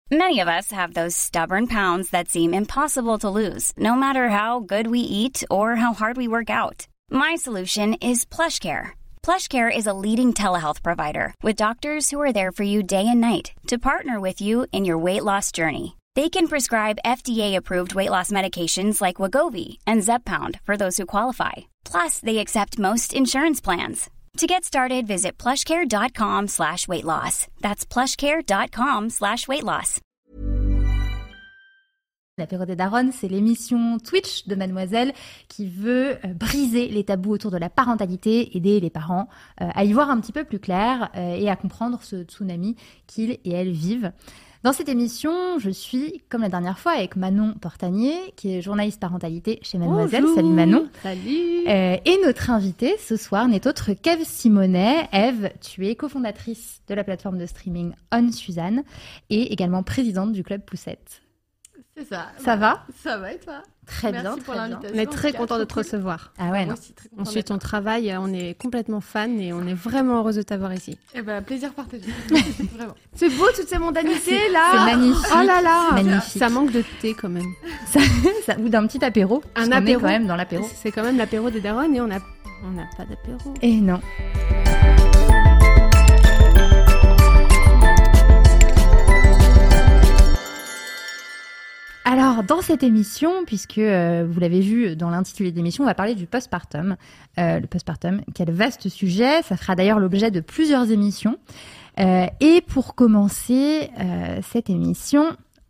Many of us have those stubborn pounds that seem impossible to lose, no matter how good we eat or how hard we work out. My solution is PlushCare. PlushCare is a leading telehealth provider with doctors who are there for you day and night to partner with you in your weight loss journey. They can prescribe FDA-approved weight loss medications like Wegovy and Zepbound for those who qualify. Plus, they accept most insurance plans. To get started, visit plushcare.com/weightloss. That's plushcare.com/weightloss. L'apéro des Daronnes, c'est l'émission Twitch de Mademoiselle qui veut briser les tabous autour de la parentalité, aider les parents à y voir un petit peu plus clair et à comprendre ce tsunami qu'ils et elles vivent. Dans cette émission, je suis, comme la dernière fois, avec Manon Portanier, qui est journaliste parentalité chez Mademoiselle. Bonjour. Salut Manon. Salut. Et notre invitée ce soir n'est autre qu'Ève Simonet. Ève, tu es cofondatrice de la plateforme de streaming On Suzanne et également présidente du club Poussette. C'est ça. Ça va ? Ça va et toi ? Très bien, Merci pour très bien. l'invitation. On est très content de te recevoir. Ah ouais, Moi non. aussi, très content On suit d'être ton là. travail, on est complètement fan et on est vraiment heureuse de t'avoir ici. Eh ben, plaisir partagé. Vraiment. C'est beau toutes ces mondanités là. C'est magnifique. Oh là là. C'est magnifique. Ça manque de thé quand même. Ou d'un petit apéro. parce qu'on est apéro. quand même dans l'apéro. C'est quand même l'apéro des Daronnes et on n'a pas d'apéro. Et non. Alors, dans cette émission, puisque vous l'avez vu dans l'intitulé de l'émission, on va parler du postpartum. Le postpartum, quel vaste sujet. Ça fera d'ailleurs l'objet de plusieurs émissions. Et pour commencer cette émission,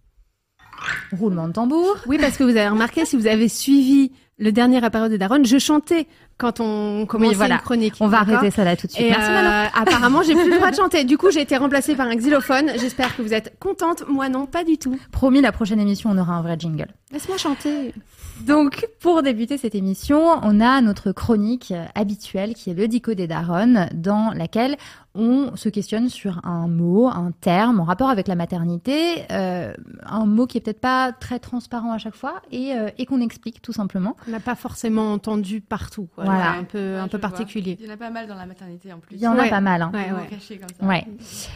roulement de tambour. Oui, parce que vous avez remarqué, si vous avez suivi le dernier apéro des Daronnes, je chantais quand on commençait voilà. une chronique. On va d'accord arrêter ça là tout de suite. Et Merci Manon. apparemment, j'ai plus le droit de chanter. Du coup, j'ai été remplacée par un xylophone. J'espère que vous êtes contente. Moi, non, pas du tout. Promis, la prochaine émission, on aura un vrai jingle. Laisse-moi chanter. Donc, pour débuter cette émission, on a notre chronique habituelle qui est le Dico des Daronnes, dans laquelle on se questionne sur un mot, un terme en rapport avec la maternité, un mot qui est peut-être pas très transparent à chaque fois et qu'on explique tout simplement. On n'a pas forcément entendu partout. Quoi. Voilà. C'est un peu Je vois. particulier. Il y en a pas mal dans la maternité en plus. Il y en a Ouais. pas mal. Hein. Ouais, Des mots ouais. cachés comme ça. Ouais.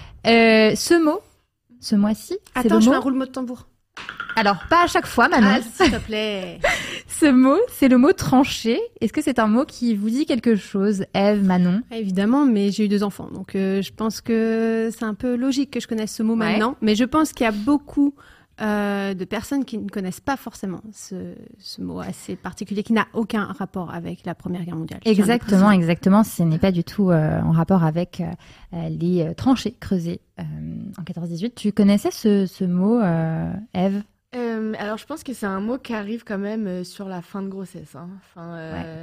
Ce mot, ce mois-ci, c'est Attends, le je mot... fais un roulement de tambour. Alors, pas à chaque fois, Manon. Ah, s'il te plaît. Ce mot, c'est le mot tranché. Est-ce que c'est un mot qui vous dit quelque chose, Ève, Manon? Évidemment, mais j'ai eu 2 enfants, donc je pense que c'est un peu logique que je connaisse ce mot Ouais. maintenant. Mais je pense qu'il y a beaucoup de personnes qui ne connaissent pas forcément ce mot assez particulier, qui n'a aucun rapport avec la Première Guerre mondiale. Exactement, exactement. Ce n'est pas du tout en rapport avec les tranchées creusées en 14-18. Tu connaissais ce mot, Ève? Alors, je pense que c'est un mot qui arrive quand même sur la fin de grossesse. Hein. Enfin,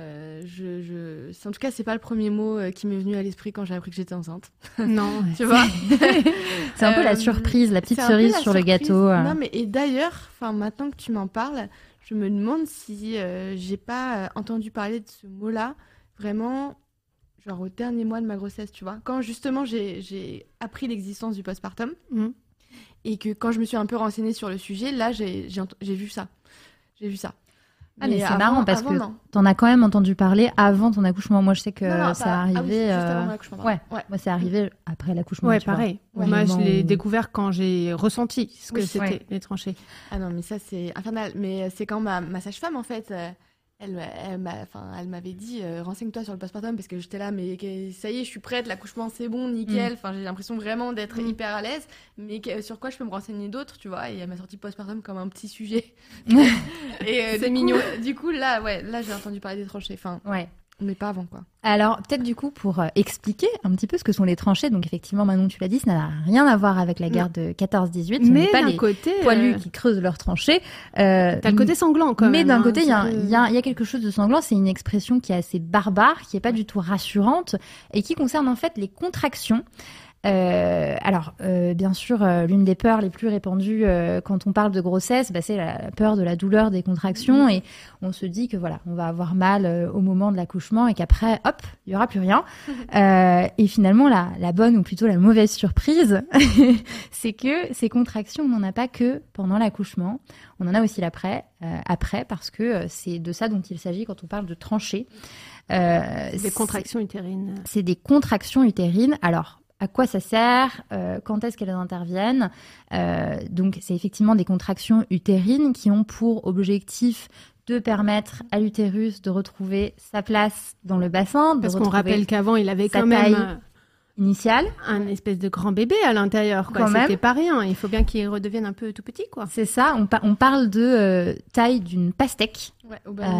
en tout cas, c'est pas le premier mot qui m'est venu à l'esprit quand j'ai appris que j'étais enceinte. Non, Tu vois? C'est un peu la surprise, la petite c'est un peu cerise la sur le surprise. gâteau. Non, mais et d'ailleurs, enfin, maintenant que tu m'en parles, je me demande si j'ai pas entendu parler de ce mot-là vraiment, genre au dernier mois de ma grossesse, tu vois. Quand justement j'ai appris l'existence du postpartum. Mhm. Et que quand je me suis un peu renseignée sur le sujet, là, j'ai vu ça. J'ai vu ça. Ah, mais c'est marrant parce que non. t'en as quand même entendu parler avant ton accouchement. Moi, je sais que Non, ça pas- arrivait. Ah oui, c'est juste avant mon accouchement, pardon. Ouais. Moi, c'est arrivé après l'accouchement. Ouais, tu vois. pareil. Ouais. Moi, je Moment l'ai où- découvert quand j'ai ressenti ce que Oui, c'était, ouais. les tranchées. Ah non, mais ça, c'est infernal. Mais c'est quand ma sage-femme, en fait, elle m'avait dit renseigne-toi sur le postpartum parce que j'étais là, mais ça y est, je suis prête, l'accouchement, c'est bon, nickel. Enfin, j'ai l'impression vraiment d'être hyper à l'aise. Mais sur quoi je peux me renseigner d'autre, tu vois? Et elle m'a sorti postpartum comme un petit sujet. Et C'est du mignon. coup, du coup, là, j'ai entendu parler des tranchées. Enfin, Ouais. mais pas avant, quoi. Alors, peut-être du coup, pour expliquer un petit peu ce que sont les tranchées. Donc, effectivement, Manon, tu l'as dit, ça n'a rien à voir avec la guerre de 14-18. Ce Mais n'est pas d'un les côté, poilus qui creusent leurs tranchées. t'as le côté sanglant quand même. Mais d'un hein, côté, il y, ça peut- a quelque chose de sanglant. C'est une expression qui est assez barbare, qui est pas du tout rassurante et qui concerne en fait les contractions. Bien sûr, l'une des peurs les plus répandues quand on parle de grossesse, c'est la peur de la douleur des contractions et on se dit que voilà, on va avoir mal au moment de l'accouchement et qu'après, hop, il y aura plus rien. Et finalement, la bonne ou plutôt la mauvaise surprise, c'est que ces contractions, on n'en a pas que pendant l'accouchement, on en a aussi après, parce que c'est de ça dont il s'agit quand on parle de tranchées. Des contractions utérines. C'est des contractions utérines. Alors, à quoi ça sert, quand est-ce qu'elles interviennent. Donc, c'est effectivement des contractions utérines qui ont pour objectif de permettre à l'utérus de retrouver sa place dans le bassin. Parce qu'on rappelle qu'avant, il avait quand taille même initiale. Un espèce de grand bébé à l'intérieur. Quoi. C'était pas rien. Il faut bien qu'il redevienne un peu tout petit. Quoi. C'est ça. On parle de taille d'une pastèque. Ouais, au ballon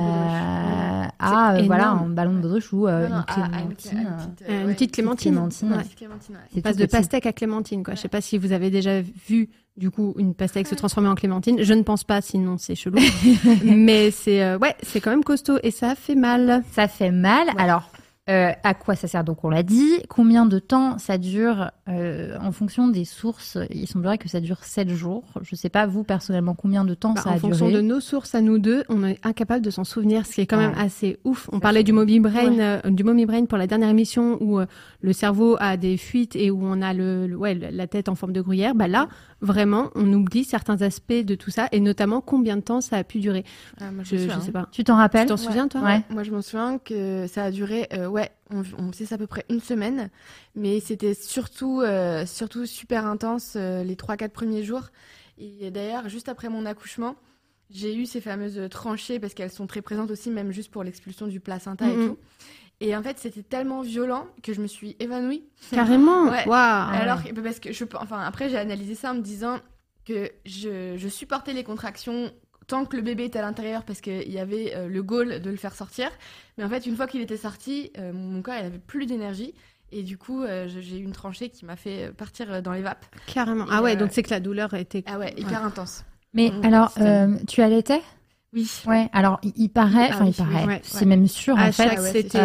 de voilà, un ballon de baudruche ou une clémentine. Une petite clémentine. C'est passe de pastèque à clémentine. Quoi. Ouais. Je sais pas si vous avez déjà vu du coup une pastèque se transformer en clémentine. Je ne pense pas, sinon c'est chelou. Mais c'est quand même costaud et ça fait mal. Ça fait mal. Ouais. Alors. À quoi ça sert? Donc on l'a dit. Combien de temps ça dure en fonction des sources? Il semblerait que ça dure 7 jours. Je ne sais pas, vous, personnellement, combien de temps ça a duré? En fonction de nos sources à nous deux, on est incapable de s'en souvenir, ce qui est quand même assez ouf. On parlait du Mommy Brain pour la dernière émission où le cerveau a des fuites et où on a la tête en forme de gruyère. Bah là, vraiment, on oublie certains aspects de tout ça et notamment combien de temps ça a pu durer. Moi, je sais pas. Tu t'en rappelles? Tu t'en souviens, toi? Ouais. Moi, je m'en souviens que ça a duré... on sait c'est à peu près 1 semaine, mais c'était surtout super intense les 3-4 premiers jours. Et d'ailleurs, juste après mon accouchement, j'ai eu ces fameuses tranchées parce qu'elles sont très présentes aussi, même juste pour l'expulsion du placenta et tout. Et en fait, c'était tellement violent que je me suis évanouie. Carrément. Ouais. Wow. Alors, parce que après, j'ai analysé ça en me disant que je supportais les contractions tant que le bébé était à l'intérieur parce qu'il y avait le goal de le faire sortir. Mais en fait, une fois qu'il était sorti, mon corps, il avait plus d'énergie. Et du coup, j'ai eu une tranchée qui m'a fait partir dans les vapes. Carrément. Donc c'est que la douleur était... hyper intense. Mais alors, tu allaitais? Oui. Ouais, alors il paraît, c'est même sûr en fait,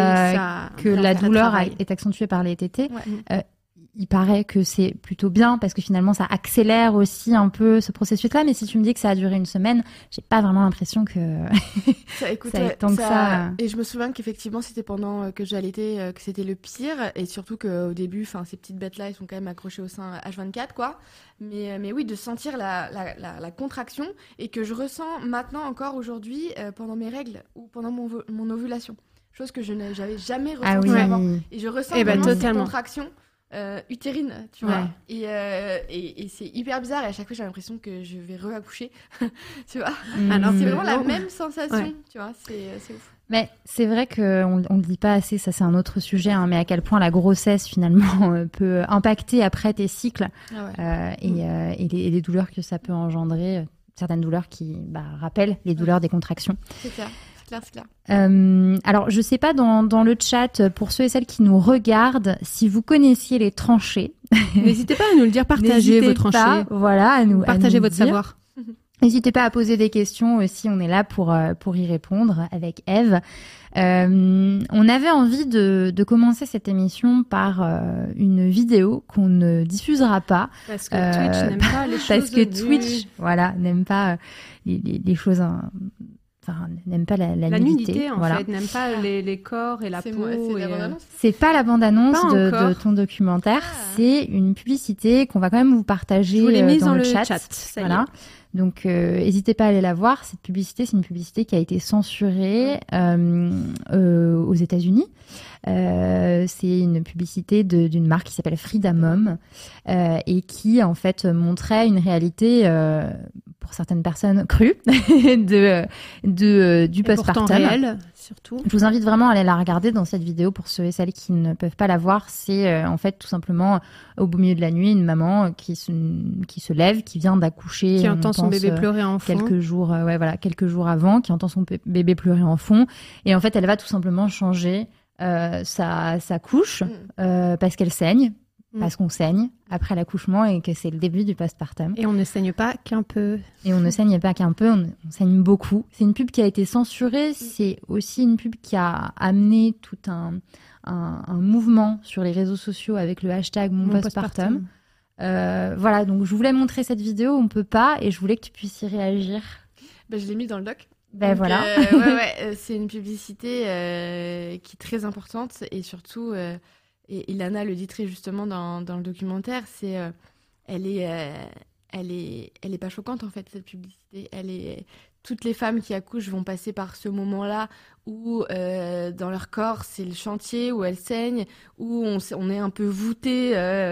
que la douleur est accentuée par les tétés. Ouais. Il paraît que c'est plutôt bien parce que finalement ça accélère aussi un peu ce processus-là. Mais si tu me dis que ça a duré 1 semaine, j'ai pas vraiment l'impression que ça ait tant que ça. Et je me souviens qu'effectivement c'était pendant que j'allaitais que c'était le pire et surtout qu'au début, ces petites bêtes-là, elles sont quand même accrochées au sein H24 quoi. Mais oui, de sentir la contraction et que je ressens maintenant encore aujourd'hui pendant mes règles ou pendant mon ovulation, chose que j'avais jamais ressentie avant. Et je ressens vraiment cette contraction. Utérine, tu vois. Et c'est hyper bizarre et à chaque fois j'ai l'impression que je vais re-accoucher, tu vois. Alors c'est vraiment la même sensation, tu vois, c'est ouf. Mais c'est vrai qu'on le dit pas assez, ça c'est un autre sujet, mais à quel point la grossesse finalement peut impacter après tes cycles et les douleurs que ça peut engendrer, certaines douleurs qui rappellent les douleurs des contractions. C'est clair. C'est clair. Alors, je sais pas dans le chat, pour ceux et celles qui nous regardent, si vous connaissiez les tranchées. N'hésitez pas à nous le dire, partagez vos tranchées. Voilà, partagez votre savoir. N'hésitez pas à poser des questions aussi, on est là pour y répondre avec Eve. On avait envie de commencer cette émission par une vidéo qu'on ne diffusera pas. Parce que Twitch n'aime pas les choses parce que Twitch, n'aime pas les choses... n'aime pas la nudité en fait, n'aime pas les corps et la peau. C'est pas la bande-annonce de ton documentaire, c'est une publicité qu'on va quand même vous partager. Je vous l'ai mise dans le chat. Voilà. Donc, n'hésitez pas à aller la voir. Cette publicité, c'est une publicité qui a été censurée aux États-Unis. C'est une publicité d'une marque qui s'appelle Frida Mom et qui en fait montrait une réalité pour certaines personnes crues du postpartum. Réel, surtout. Je vous invite vraiment à aller la regarder dans cette vidéo pour ceux et celles qui ne peuvent pas la voir. C'est en fait tout simplement au beau milieu de la nuit une maman qui se lève, qui vient d'accoucher, qui entend son bébé pleurer en fond quelques jours avant, qui entend son bébé pleurer en fond et en fait elle va tout simplement changer sa couche parce qu'elle saigne, parce qu'on saigne après l'accouchement et que c'est le début du postpartum. Et on ne saigne pas qu'un peu. On saigne beaucoup. C'est une pub qui a été censurée, c'est aussi une pub qui a amené tout un mouvement sur les réseaux sociaux avec le hashtag mon postpartum. Voilà, donc je voulais montrer cette vidéo, on peut pas, et je voulais que tu puisses y réagir. Je l'ai mis dans le doc. Donc, voilà. C'est une publicité qui est très importante et surtout, et Ilana le dit très justement dans le documentaire, c'est elle est elle est pas choquante en fait, cette publicité. Toutes les femmes qui accouchent vont passer par ce moment-là où dans leur corps c'est le chantier, où elles saignent, où on est un peu voûté,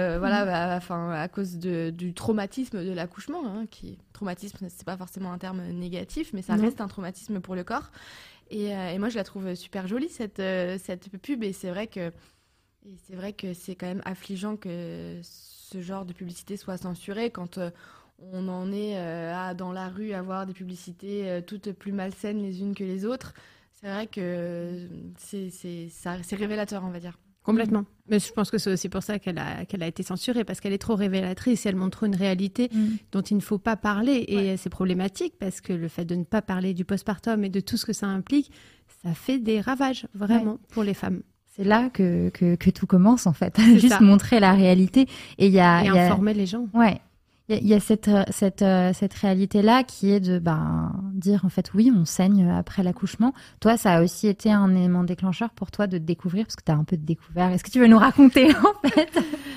à cause du traumatisme de l'accouchement. Traumatisme, c'est pas forcément un terme négatif, mais ça reste un traumatisme pour le corps. Et moi je la trouve super jolie cette pub, et c'est vrai que c'est quand même affligeant que ce genre de publicité soit censurée quand on en est dans la rue à voir des publicités toutes plus malsaines les unes que les autres. C'est vrai que c'est révélateur, on va dire. Complètement. Mais je pense que c'est aussi pour ça qu'elle a été censurée, parce qu'elle est trop révélatrice et elle montre une réalité dont il ne faut pas parler. Et c'est problématique parce que le fait de ne pas parler du postpartum et de tout ce que ça implique, ça fait des ravages, vraiment, pour les femmes. C'est là que tout commence, en fait. Juste montrer la réalité. Et informer les gens. Ouais. Il y a cette réalité-là qui est de dire, en fait, oui, on saigne après l'accouchement. Toi, ça a aussi été un élément déclencheur pour toi de découvrir, parce que tu as un peu découvert. Est-ce que tu veux nous raconter, en fait?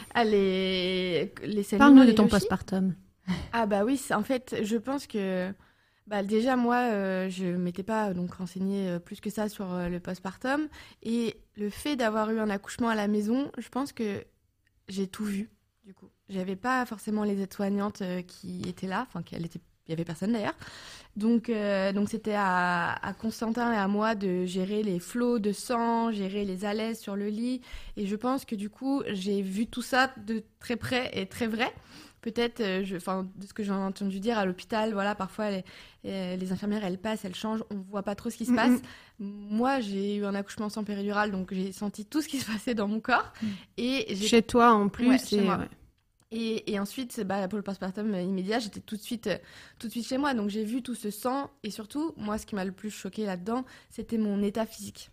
Les Parle-nous de ton postpartum. Ah bah oui, en fait, je pense que... déjà, moi, je m'étais pas donc renseignée plus que ça sur le postpartum. Et le fait d'avoir eu un accouchement à la maison, je pense que j'ai tout vu, du coup. J'avais pas forcément les aides-soignantes qui étaient là, il y avait personne d'ailleurs. Donc c'était à Constantin et à moi de gérer les flots de sang, gérer les alaises sur le lit. Et je pense que du coup, j'ai vu tout ça de très près et très vrai. Peut-être, de ce que j'ai entendu dire à l'hôpital, voilà, parfois les infirmières, elles passent, elles changent, on voit pas trop ce qui se passe. Moi, j'ai eu un accouchement sans péridurale, donc j'ai senti tout ce qui se passait dans mon corps. Et chez toi, en plus. Chez moi. Et ensuite, pour le postpartum immédiat, j'étais tout de suite chez moi. Donc j'ai vu tout ce sang. Et surtout, moi, ce qui m'a le plus choquée là-dedans, c'était mon état physique.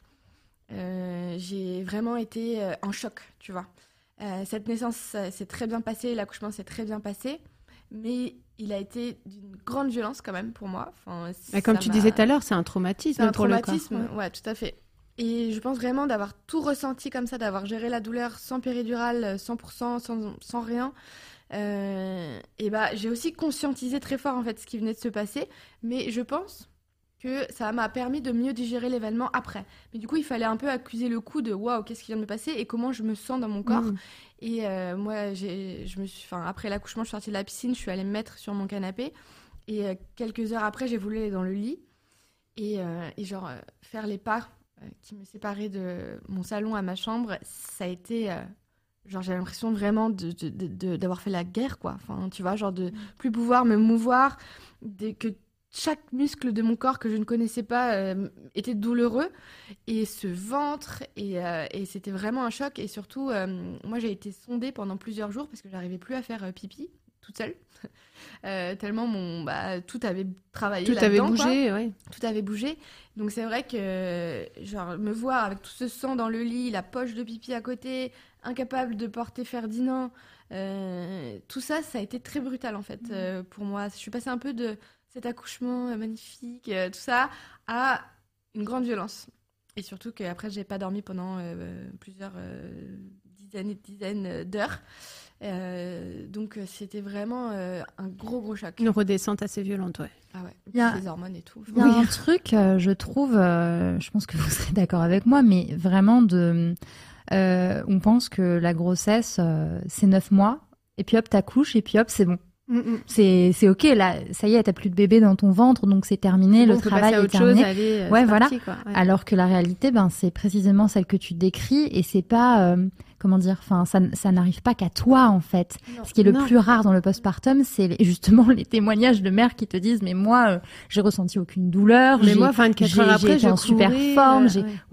J'ai vraiment été en choc, tu vois. Cette naissance s'est très bien passée, l'accouchement s'est très bien passé, mais il a été d'une grande violence quand même pour moi. Comme tu disais tout à l'heure, c'est un traumatisme. C'est un traumatisme, ouais, tout à fait. Et je pense vraiment d'avoir tout ressenti comme ça, d'avoir géré la douleur sans péridurale, 100%, sans rien. J'ai aussi conscientisé très fort en fait ce qui venait de se passer, mais je pense que ça m'a permis de mieux digérer l'événement après. Mais du coup, il fallait un peu accuser le coup de waouh, qu'est-ce qui vient de me passer et comment je me sens dans mon corps. Et moi, après l'accouchement, je suis sortie de la piscine, je suis allée me mettre sur mon canapé. Et quelques heures après, j'ai voulu aller dans le lit et faire les pas qui me séparaient de mon salon à ma chambre. Ça a été j'ai l'impression vraiment d'avoir fait la guerre, quoi. Tu vois, de plus pouvoir me mouvoir, que chaque muscle de mon corps que je ne connaissais pas était douloureux, et ce ventre, et c'était vraiment un choc. Et surtout, moi j'ai été sondée pendant plusieurs jours parce que j'arrivais plus à faire pipi toute seule, tellement tout avait travaillé là-dedans. Tout avait bougé, ouais. Tout avait bougé. Donc c'est vrai que me voir avec tout ce sang dans le lit, la poche de pipi à côté, incapable de porter Ferdinand, tout ça, ça a été très brutal en fait pour moi. Je suis passée un peu de cet accouchement magnifique, tout ça, à une grande violence. Et surtout qu'après, j'ai pas dormi pendant plusieurs dizaines d'heures. Donc c'était vraiment un gros choc. Une redescente assez violente, ouais. Ah ouais, il y a les hormones et tout. Il y a un truc, je trouve, je pense que vous serez d'accord avec moi, mais vraiment on pense que la grossesse, c'est 9 mois, et puis hop, t'accouches, et puis hop, c'est bon. C'est ok, là, ça y est, t'as plus de bébé dans ton ventre, donc c'est terminé, le travail est terminé. Allez, ouais, voilà. Parti, quoi. Ouais. Alors que la réalité, c'est précisément celle que tu décris, et c'est pas, ça n'arrive pas qu'à toi, en fait. Ce qui est le plus rare dans le postpartum, c'est justement les témoignages de mères qui te disent, mais moi, j'ai ressenti aucune douleur. Mais moi, 24 heures après, j'ai en super forme.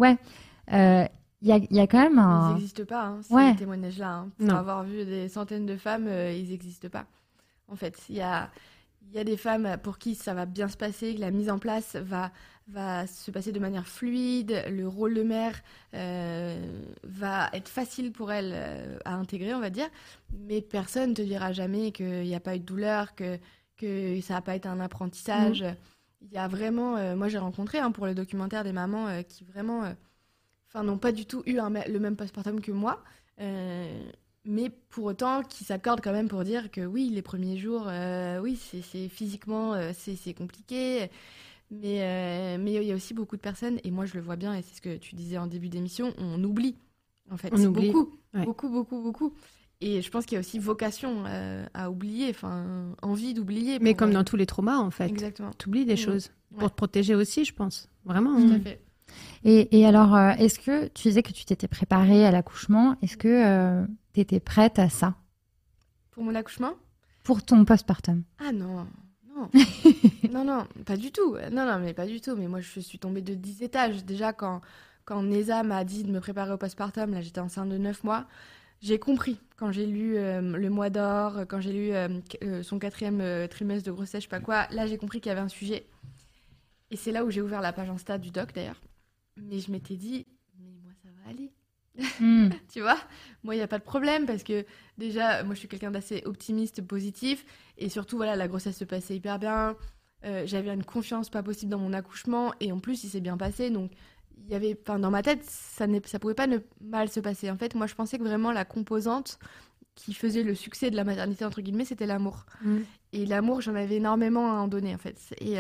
Il y a quand même un... Ils n'existent pas, ces témoignages-là. Pour avoir vu des centaines de femmes, ils n'existent pas. En fait, il y a des femmes pour qui ça va bien se passer, que la mise en place va se passer de manière fluide, le rôle de mère va être facile pour elles à intégrer, on va dire, mais personne ne te dira jamais qu'il n'y a pas eu de douleur, que ça n'a pas été un apprentissage. Il y a vraiment... moi, j'ai rencontré pour le documentaire des mamans qui vraiment n'ont pas du tout eu le même postpartum que moi. mais pour autant qui s'accordent quand même pour dire que oui, les premiers jours, oui, c'est physiquement, c'est compliqué. Mais il y a aussi beaucoup de personnes, et moi je le vois bien, et c'est ce que tu disais en début d'émission, on oublie, en fait. On oublie. Beaucoup. Et je pense qu'il y a aussi vocation à oublier, enfin, envie d'oublier. Mais comme dans tous les traumas, en fait. Exactement. Tu oublies des choses. Pour te protéger aussi, je pense. Vraiment. Tout à fait. Et alors, est-ce que tu disais que tu t'étais préparée à l'accouchement? Est-ce que tu étais prête à ça? Pour mon accouchement? Pour ton postpartum? Ah non. Non, pas du tout. Non, mais pas du tout. Mais moi, je suis tombée de 10 étages. Déjà, quand Neza m'a dit de me préparer au postpartum, là, j'étais enceinte de 9 mois, j'ai compris. Quand j'ai lu le mois d'or, quand j'ai lu son 4e trimestre de grossesse, je sais pas quoi, là, j'ai compris qu'il y avait un sujet. Et c'est là où j'ai ouvert la page Insta du doc, d'ailleurs. Mais je m'étais dit, mais moi, ça va aller. Tu vois, moi il n'y a pas de problème parce que déjà moi je suis quelqu'un d'assez optimiste, positif, et surtout voilà, la grossesse se passait hyper bien, j'avais une confiance pas possible dans mon accouchement, et en plus il s'est bien passé, donc il y avait, dans ma tête ça pouvait pas ne mal se passer. En fait moi je pensais que vraiment la composante qui faisait le succès de la maternité entre guillemets c'était l'amour, et l'amour j'en avais énormément à en donner en fait, et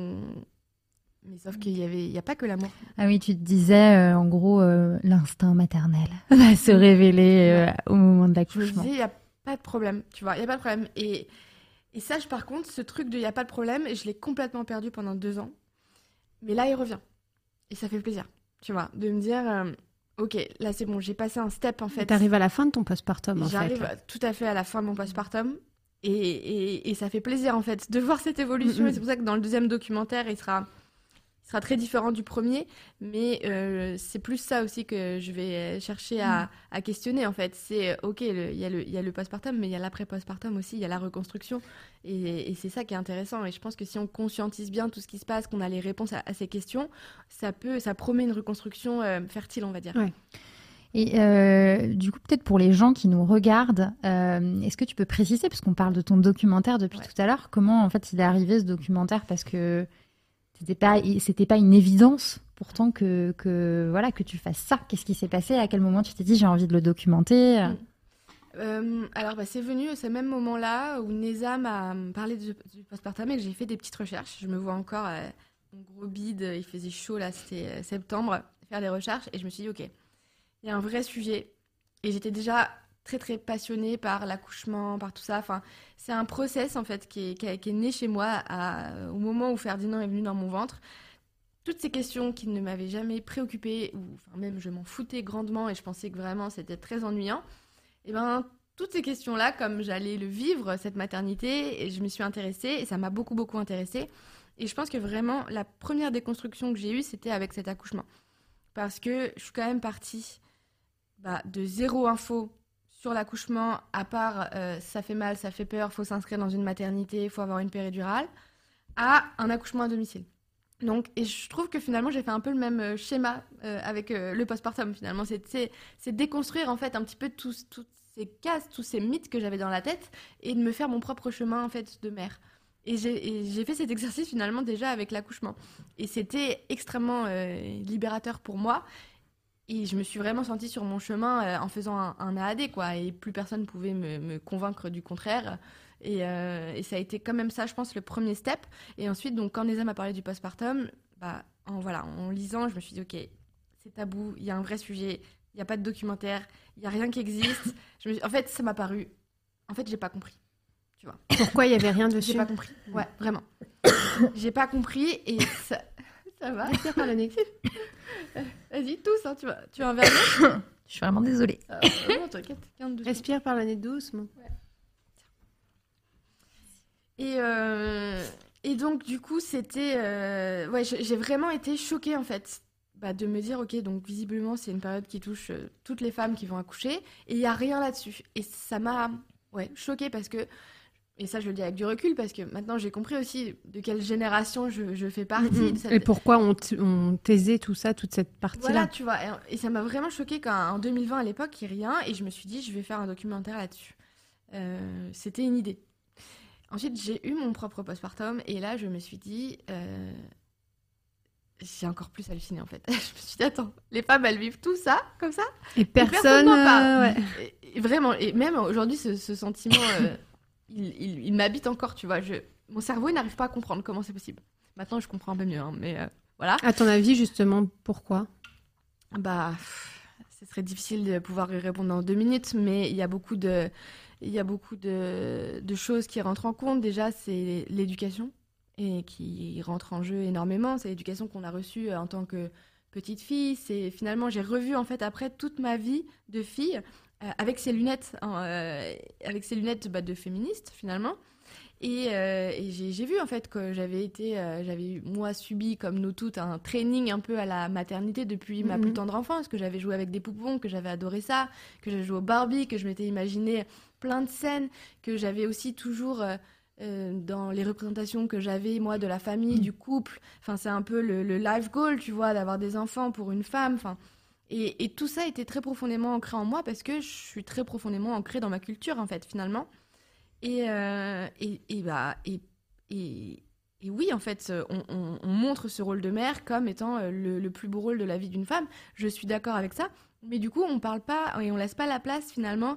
mais sauf qu'il y a pas que l'amour. Ah oui, tu te disais, en gros, l'instinct maternel va se révéler au moment de l'accouchement. Je me disais, il n'y a pas de problème, tu vois, il n'y a pas de problème. Et ça, par contre, ce truc de il n'y a pas de problème, je l'ai complètement perdu pendant 2 ans. Mais là, il revient. Et ça fait plaisir, tu vois, de me dire, ok, là, c'est bon, j'ai passé un step, en fait. T'arrives à la fin de ton postpartum, en fait. J'arrive tout à fait à la fin de mon postpartum. Et ça fait plaisir, en fait, de voir cette évolution. Et c'est pour ça que dans le 2e documentaire, il sera très différent du premier, mais c'est plus ça aussi que je vais chercher à questionner, en fait. C'est, ok, il y a le postpartum, mais il y a l'après-postpartum aussi, il y a la reconstruction, et c'est ça qui est intéressant. Et je pense que si on conscientise bien tout ce qui se passe, qu'on a les réponses à ces questions, ça promet une reconstruction fertile, on va dire. Ouais. Et du coup, peut-être pour les gens qui nous regardent, est-ce que tu peux préciser, parce qu'on parle de ton documentaire depuis tout à l'heure, comment en fait il est arrivé ce documentaire, parce que c'était pas une évidence pourtant que tu fasses ça. Qu'est-ce qui s'est passé? À quel moment tu t'es dit j'ai envie de le documenter? Alors c'est venu à ce même moment-là où Neza m'a parlé du postpartum et que j'ai fait des petites recherches. Je me vois encore, mon gros bide, il faisait chaud là, c'était septembre, faire des recherches, et je me suis dit ok, il y a un vrai sujet, et j'étais déjà très très passionnée par l'accouchement, par tout ça. Enfin, c'est un process en fait qui est né chez moi au moment où Ferdinand est venu dans mon ventre. Toutes ces questions qui ne m'avaient jamais préoccupée, ou enfin, même je m'en foutais grandement et je pensais que vraiment c'était très ennuyant. Et ben toutes ces questions-là, comme j'allais le vivre cette maternité, et je m'y suis intéressée et ça m'a beaucoup beaucoup intéressée. Et je pense que vraiment la première déconstruction que j'ai eue, c'était avec cet accouchement, parce que je suis quand même partie de zéro info sur l'accouchement, à part ça fait mal, ça fait peur, faut s'inscrire dans une maternité, faut avoir une péridurale, à un accouchement à domicile. Donc, et je trouve que finalement j'ai fait un peu le même schéma avec le postpartum. Finalement, c'est déconstruire en fait un petit peu toutes ces cases, tous ces mythes que j'avais dans la tête, et de me faire mon propre chemin en fait de mère. Et j'ai fait cet exercice finalement déjà avec l'accouchement, et c'était extrêmement libérateur pour moi. Et je me suis vraiment sentie sur mon chemin en faisant un AAD, quoi. Et plus personne ne pouvait me convaincre du contraire. Et ça a été quand même ça, je pense, le premier step. Et ensuite, donc, quand Neza m'a parlé du postpartum, en lisant, je me suis dit, ok, c'est tabou, il y a un vrai sujet, il n'y a pas de documentaire, il n'y a rien qui existe. En fait, ça m'a paru... En fait, j'ai pas compris, tu vois. Pourquoi il n'y avait rien dessus? J'ai pas compris, ouais, vraiment. J'ai pas compris, et ça... Ça va. Respire par le nez. Vas-y, tous, hein, tu as un verre d'eau? Je suis vraiment désolée. Non, t'inquiète. Respire par le nez doucement. Ouais. Et donc, du coup, c'était... j'ai vraiment été choquée, en fait, de me dire, ok, donc visiblement, c'est une période qui touche toutes les femmes qui vont accoucher, et il n'y a rien là-dessus. Et ça m'a choquée parce que... Et ça, je le dis avec du recul, parce que maintenant, j'ai compris aussi de quelle génération je fais partie. Et pourquoi on taisait tout ça, toute cette partie-là. Voilà, tu vois. Et ça m'a vraiment choquée qu'en 2020, à l'époque, il n'y ait rien. Et je me suis dit, je vais faire un documentaire là-dessus. C'était une idée. Ensuite, j'ai eu mon propre postpartum. Et là, je me suis dit, j'ai encore plus halluciné en fait. Je me suis dit, attends, les femmes elles vivent tout ça, comme ça, et personne n'en parle. Ouais. Et vraiment, et même aujourd'hui, ce sentiment, il m'habite encore, tu vois. Mon cerveau, il n'arrive pas à comprendre comment c'est possible. Maintenant, je comprends un peu mieux, hein, mais voilà. À ton avis, justement, pourquoi ? Bah, ce serait difficile de pouvoir y répondre en 2 minutes, mais il y a beaucoup de choses qui rentrent en compte. Déjà, c'est l'éducation, et qui rentre en jeu énormément. C'est l'éducation qu'on a reçue en tant que petite fille. C'est finalement, j'ai revu en fait après toute ma vie de fille avec ces lunettes, de féministe finalement. Et j'ai vu en fait que j'avais moi subi comme nous toutes un training un peu à la maternité depuis ma plus tendre enfance, que j'avais joué avec des poupons, que j'avais adoré ça, que j'avais joué au Barbie, que je m'étais imaginé plein de scènes, que j'avais aussi toujours dans les représentations que j'avais moi de la famille, du couple. Enfin, c'est un peu le life goal, tu vois, d'avoir des enfants pour une femme. Enfin, et tout ça était très profondément ancré en moi parce que je suis très profondément ancrée dans ma culture en fait finalement. Et oui, en fait, on montre ce rôle de mère comme étant le plus beau rôle de la vie d'une femme. Je suis d'accord avec ça. Mais du coup, on parle pas et on laisse pas la place finalement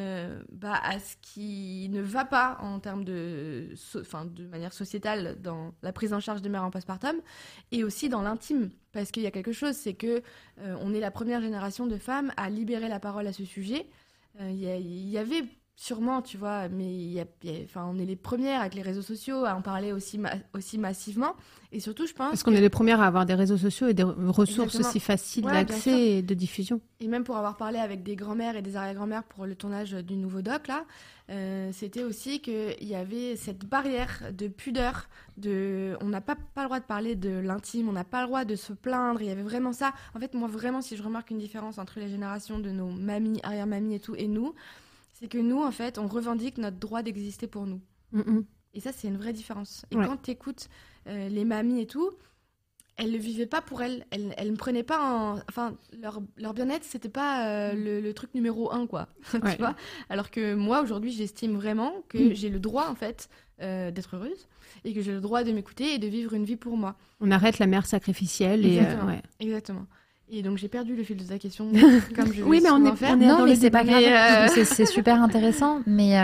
à ce qui ne va pas en termes de manière sociétale dans la prise en charge de mère en postpartum et aussi dans l'intime. Parce qu'il y a quelque chose, c'est que on est la première génération de femmes à libérer la parole à ce sujet. Il y avait sûrement, tu vois, mais on est les premières avec les réseaux sociaux à en parler aussi massivement. Et surtout, je pense... Parce qu'on est les premières à avoir des réseaux sociaux et des ressources Exactement. aussi faciles d'accès et de diffusion. Et même pour avoir parlé avec des grands-mères et des arrière-grands-mères pour le tournage du nouveau doc, là, c'était aussi qu'il y avait cette barrière de pudeur, on n'a pas le droit de parler de l'intime, on n'a pas le droit de se plaindre, il y avait vraiment ça. En fait, moi, vraiment, si je remarque une différence entre les générations de nos mamies, arrière-mamies et tout, et nous... c'est que nous, en fait, on revendique notre droit d'exister pour nous. Et ça, c'est une vraie différence. Et quand tu écoutes les mamies et tout, elles ne le vivaient pas pour elles. Elles ne prenaient pas en... Enfin, leur bien-être, c'était pas le truc numéro 1, quoi. Tu vois ? Alors que moi, aujourd'hui, j'estime vraiment que j'ai le droit, en fait, d'être heureuse et que j'ai le droit de m'écouter et de vivre une vie pour moi. On arrête la mère sacrificielle. Exactement. Exactement. Et donc j'ai perdu le fil de ta question, comme je vais souvent faire. Non, mais c'est pas grave. C'est super intéressant. Mais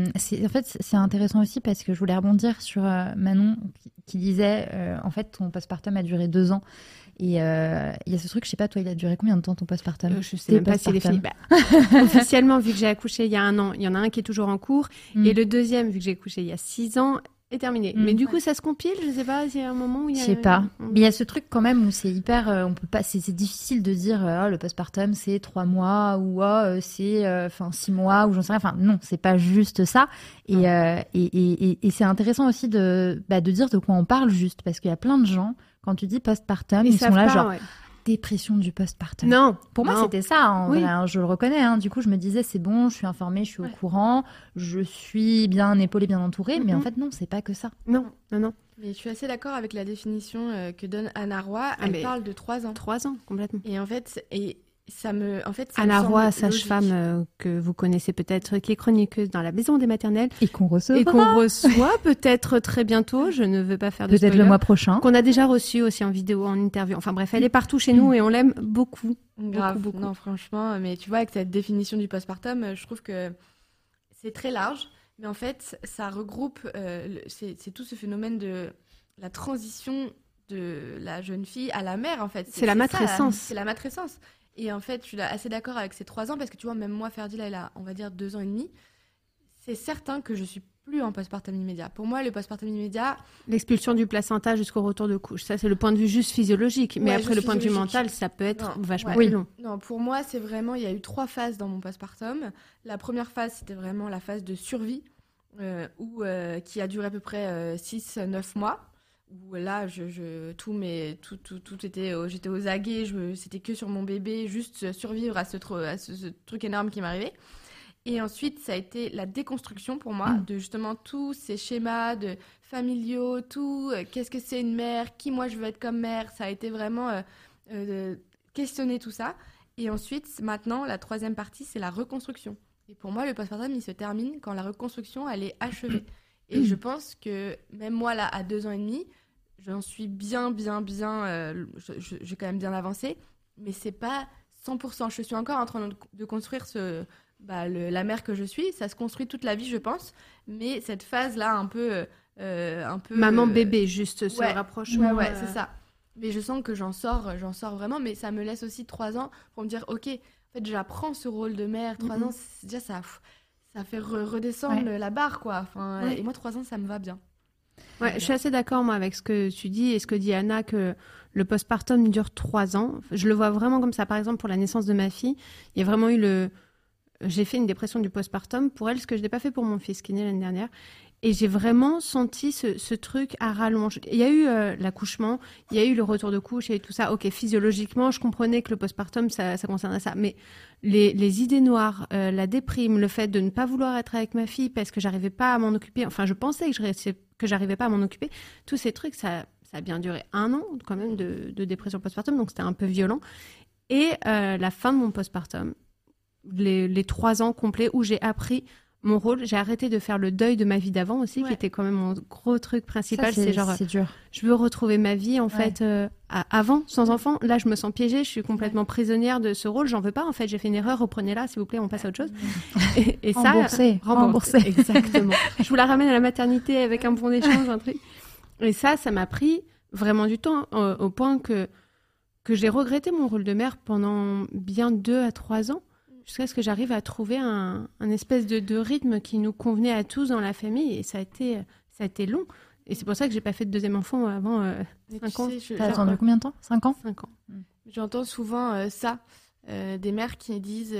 c'est intéressant aussi parce que je voulais rebondir sur Manon qui disait en fait ton postpartum a duré 2 ans. Et il y a ce truc, je sais pas, toi, il a duré combien de temps ton postpartum ? Je sais même pas s'il est fini. Officiellement, vu que j'ai accouché il y a 1 an, il y en a un qui est toujours en cours. Et le deuxième, vu que j'ai accouché il y a 6 ans, est terminé. Mais du coup, ça se compile, je sais pas, s'il y a un moment où il y a... Je sais pas. Mais il y a ce truc quand même où c'est hyper... on peut pas... C'est difficile de dire le postpartum, c'est 3 mois ou c'est 6 mois ou j'en sais rien. Enfin, non, c'est pas juste ça. Et c'est intéressant aussi de dire de quoi on parle juste. Parce qu'il y a plein de gens, quand tu dis postpartum, ils sont là genre... dépression du postpartum. Non. Pour moi, c'était ça. Vrai, hein, je le reconnais. Hein. Du coup, je me disais, c'est bon, je suis informée, je suis au courant, je suis bien épaulée, bien entourée. Mais en fait, non, c'est pas que ça. Non. Mais je suis assez d'accord avec la définition que donne Anna Roy. Elle parle de 3 ans. 3 ans, complètement. Et en fait, ça Anna Roy, sage-femme que vous connaissez peut-être, qui est chroniqueuse dans la Maison des Maternelles. Et qu'on reçoit peut-être très bientôt. Je ne veux pas faire de peut-être spoiler. Le mois prochain. Qu'on a déjà reçu aussi en vidéo, en interview. Enfin bref, elle est partout chez nous et on l'aime beaucoup. Grave. Beaucoup. Non, franchement, mais tu vois, avec cette définition du postpartum, je trouve que c'est très large. Mais en fait, ça regroupe, c'est tout ce phénomène de la transition de la jeune fille à la mère, en fait. C'est la matrescence. C'est la matrescence. Et en fait, je suis assez d'accord avec ces 3 ans, parce que tu vois, même moi, Ferdi, là, elle a, on va dire, 2 ans et demi. C'est certain que je suis plus en postpartum immédiat. Pour moi, le postpartum immédiat... L'expulsion du placenta jusqu'au retour de couche, ça, c'est le point de vue juste physiologique. Mais après, le point de vue mental, ça peut être vachement plus long. Non, pour moi, c'est vraiment... Il y a eu 3 phases dans mon postpartum. La première phase, c'était vraiment la phase de survie, qui a duré à peu près 6-9 mois. Où là, tout était, j'étais aux aguets, c'était que sur mon bébé, juste survivre à ce truc énorme qui m'arrivait. Et ensuite, ça a été la déconstruction pour moi de justement tous ces schémas de familiaux, qu'est-ce que c'est une mère, qui moi je veux être comme mère. Ça a été vraiment questionner tout ça. Et ensuite, maintenant, la 3e partie, c'est la reconstruction. Et pour moi, le postpartum, il se termine quand la reconstruction, elle est achevée. Et je pense que même moi, là, à 2 ans et demi, j'en suis bien, j'ai quand même bien avancé, mais c'est pas 100%. Je suis encore en train de construire la mère que je suis. Ça se construit toute la vie, je pense, mais cette phase-là, un peu maman-bébé, juste ce rapprochement. Ouais, c'est ça. Mais je sens que j'en sors vraiment, mais ça me laisse aussi 3 ans pour me dire, ok, en fait, j'apprends ce rôle de mère. 3 ans, déjà, ça fait redescendre la barre, quoi. Enfin, et moi, 3 ans, ça me va bien. Ouais, je suis assez d'accord, moi, avec ce que tu dis et ce que dit Anna, que le postpartum dure 3 ans. Je le vois vraiment comme ça. Par exemple, pour la naissance de ma fille, il y a vraiment eu j'ai fait une dépression du postpartum pour elle, ce que je n'ai pas fait pour mon fils, qui est né l'année dernière. Et j'ai vraiment senti ce truc à rallonge. Il y a eu l'accouchement, il y a eu le retour de couche, il y a eu tout ça. Ok, physiologiquement, je comprenais que le postpartum, ça concernait ça. Mais les idées noires, la déprime, le fait de ne pas vouloir être avec ma fille parce que j'arrivais pas à m'en occuper, enfin, je pensais que j'arrivais pas à m'en occuper, tous ces trucs, ça a bien duré 1 an quand même de dépression postpartum, donc c'était un peu violent. Et la fin de mon postpartum, les 3 ans complets où j'ai appris mon rôle, j'ai arrêté de faire le deuil de ma vie d'avant aussi, qui était quand même mon gros truc principal. Ça, c'est dur. Je veux retrouver ma vie, en fait, avant, sans enfant. Là, je me sens piégée, je suis complètement prisonnière de ce rôle. J'en veux pas, en fait. J'ai fait une erreur, reprenez-la, s'il vous plaît, on passe à autre chose. Et ça, rembourser. Exactement. Je vous la ramène à la maternité avec un bon échange, un truc. Et ça m'a pris vraiment du temps, au point que j'ai regretté mon rôle de mère pendant bien 2 à 3 ans. Jusqu'à ce que j'arrive à trouver un espèce de rythme qui nous convenait à tous dans la famille. Et ça a été long. Et c'est pour ça que j'ai pas fait de deuxième enfant avant 5 ans. T'as attendu combien de temps ? 5 ans ? 5 ans. J'entends souvent des mères qui disent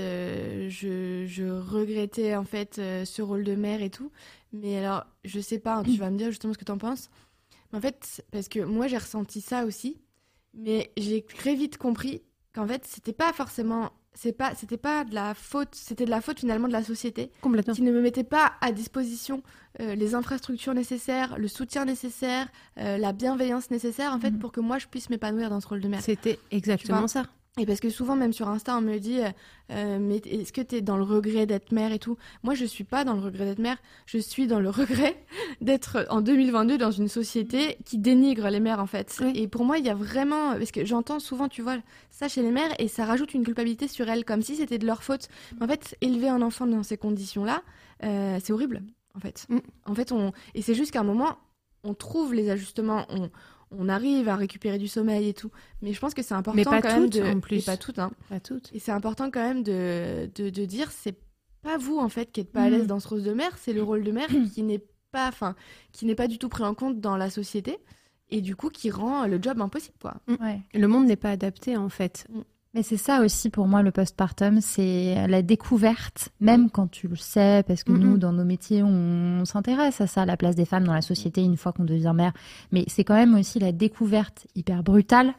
je regrettais en fait ce rôle de mère et tout. Mais alors, je sais pas, tu vas me dire justement ce que t'en penses. Mais en fait, parce que moi j'ai ressenti ça aussi. Mais j'ai très vite compris qu'en fait, c'était pas forcément... C'était pas de la faute, c'était de la faute finalement de la société. Complètement. Qui ne me mettait pas à disposition les infrastructures nécessaires, le soutien nécessaire, la bienveillance nécessaire en fait pour que moi je puisse m'épanouir dans ce rôle de mère. C'était exactement ça. Et parce que souvent, même sur Insta, on me dit mais est-ce que t'es dans le regret d'être mère et tout ? Moi, je suis pas dans le regret d'être mère. Je suis dans le regret d'être en 2022 dans une société qui dénigre les mères, en fait. Oui. Et pour moi, il y a vraiment... Parce que j'entends souvent, tu vois, ça chez les mères, et ça rajoute une culpabilité sur elles, comme si c'était de leur faute. Mais en fait, élever un enfant dans ces conditions-là, c'est horrible, en fait. En fait, et c'est juste qu'à un moment, on trouve les ajustements, on arrive à récupérer du sommeil et tout. Mais je pense que c'est important quand même en plus. Et pas toutes, hein. Pas toutes. Et c'est important quand même de dire, c'est pas vous, en fait, qui êtes pas à l'aise dans ce rôle de mère, c'est le rôle de mère qui n'est pas du tout pris en compte dans la société et du coup qui rend le job impossible, quoi. Ouais. Le monde n'est pas adapté, en fait. Mais c'est ça aussi pour moi le postpartum, c'est la découverte, même quand tu le sais, parce que nous, dans nos métiers, on s'intéresse à ça, la place des femmes dans la société une fois qu'on devient mère. Mais c'est quand même aussi la découverte hyper brutale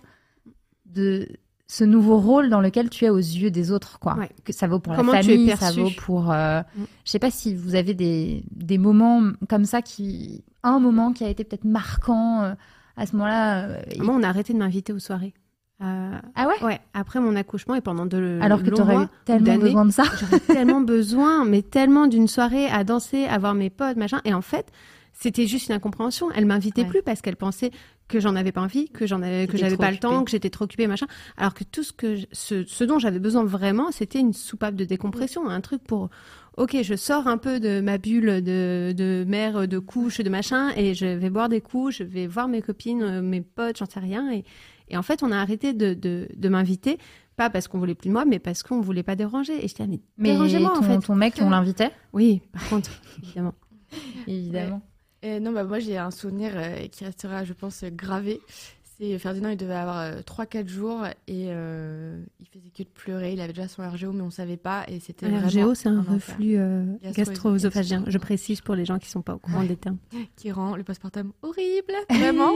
de ce nouveau rôle dans lequel tu es aux yeux des autres, quoi. Ouais. Que ça vaut pour Comment la famille, tu es ça vaut pour... Je sais pas si vous avez des moments comme ça un moment qui a été peut-être marquant à ce moment-là. Moi, on a arrêté de m'inviter aux soirées. Ah ouais ? Ouais, après mon accouchement et pendant alors que t'aurais eu tellement besoin de ça. J'aurais tellement besoin, mais tellement d'une soirée à danser, à voir mes potes, machin. Et en fait, c'était juste une incompréhension. Elle m'invitait plus parce qu'elle pensait que j'en avais pas envie, que j'avais pas le temps, que j'étais trop occupée, machin. Alors que tout ce dont j'avais besoin vraiment, c'était une soupape de décompression, un truc pour... Ok, je sors un peu de ma bulle de mère, de couche, de machin, et je vais boire des coups, je vais voir mes copines, mes potes, j'en sais rien. Et en fait, on a arrêté de m'inviter, pas parce qu'on voulait plus de moi, mais parce qu'on voulait pas déranger. Et je disais, mais dérangez-moi, en fait. Ton mec, on l'invitait ? Oui, par contre, évidemment. Évidemment. Non, moi, j'ai un souvenir qui restera, je pense, gravé. C'est Ferdinand, il devait avoir 3-4 jours et il faisait que de pleurer. Il avait déjà son RGO, mais on ne savait pas. Et c'était RGO, c'est un reflux gastro-œsophagien. Je précise pour les gens qui ne sont pas au courant des termes. Qui rend le postpartum horrible, vraiment.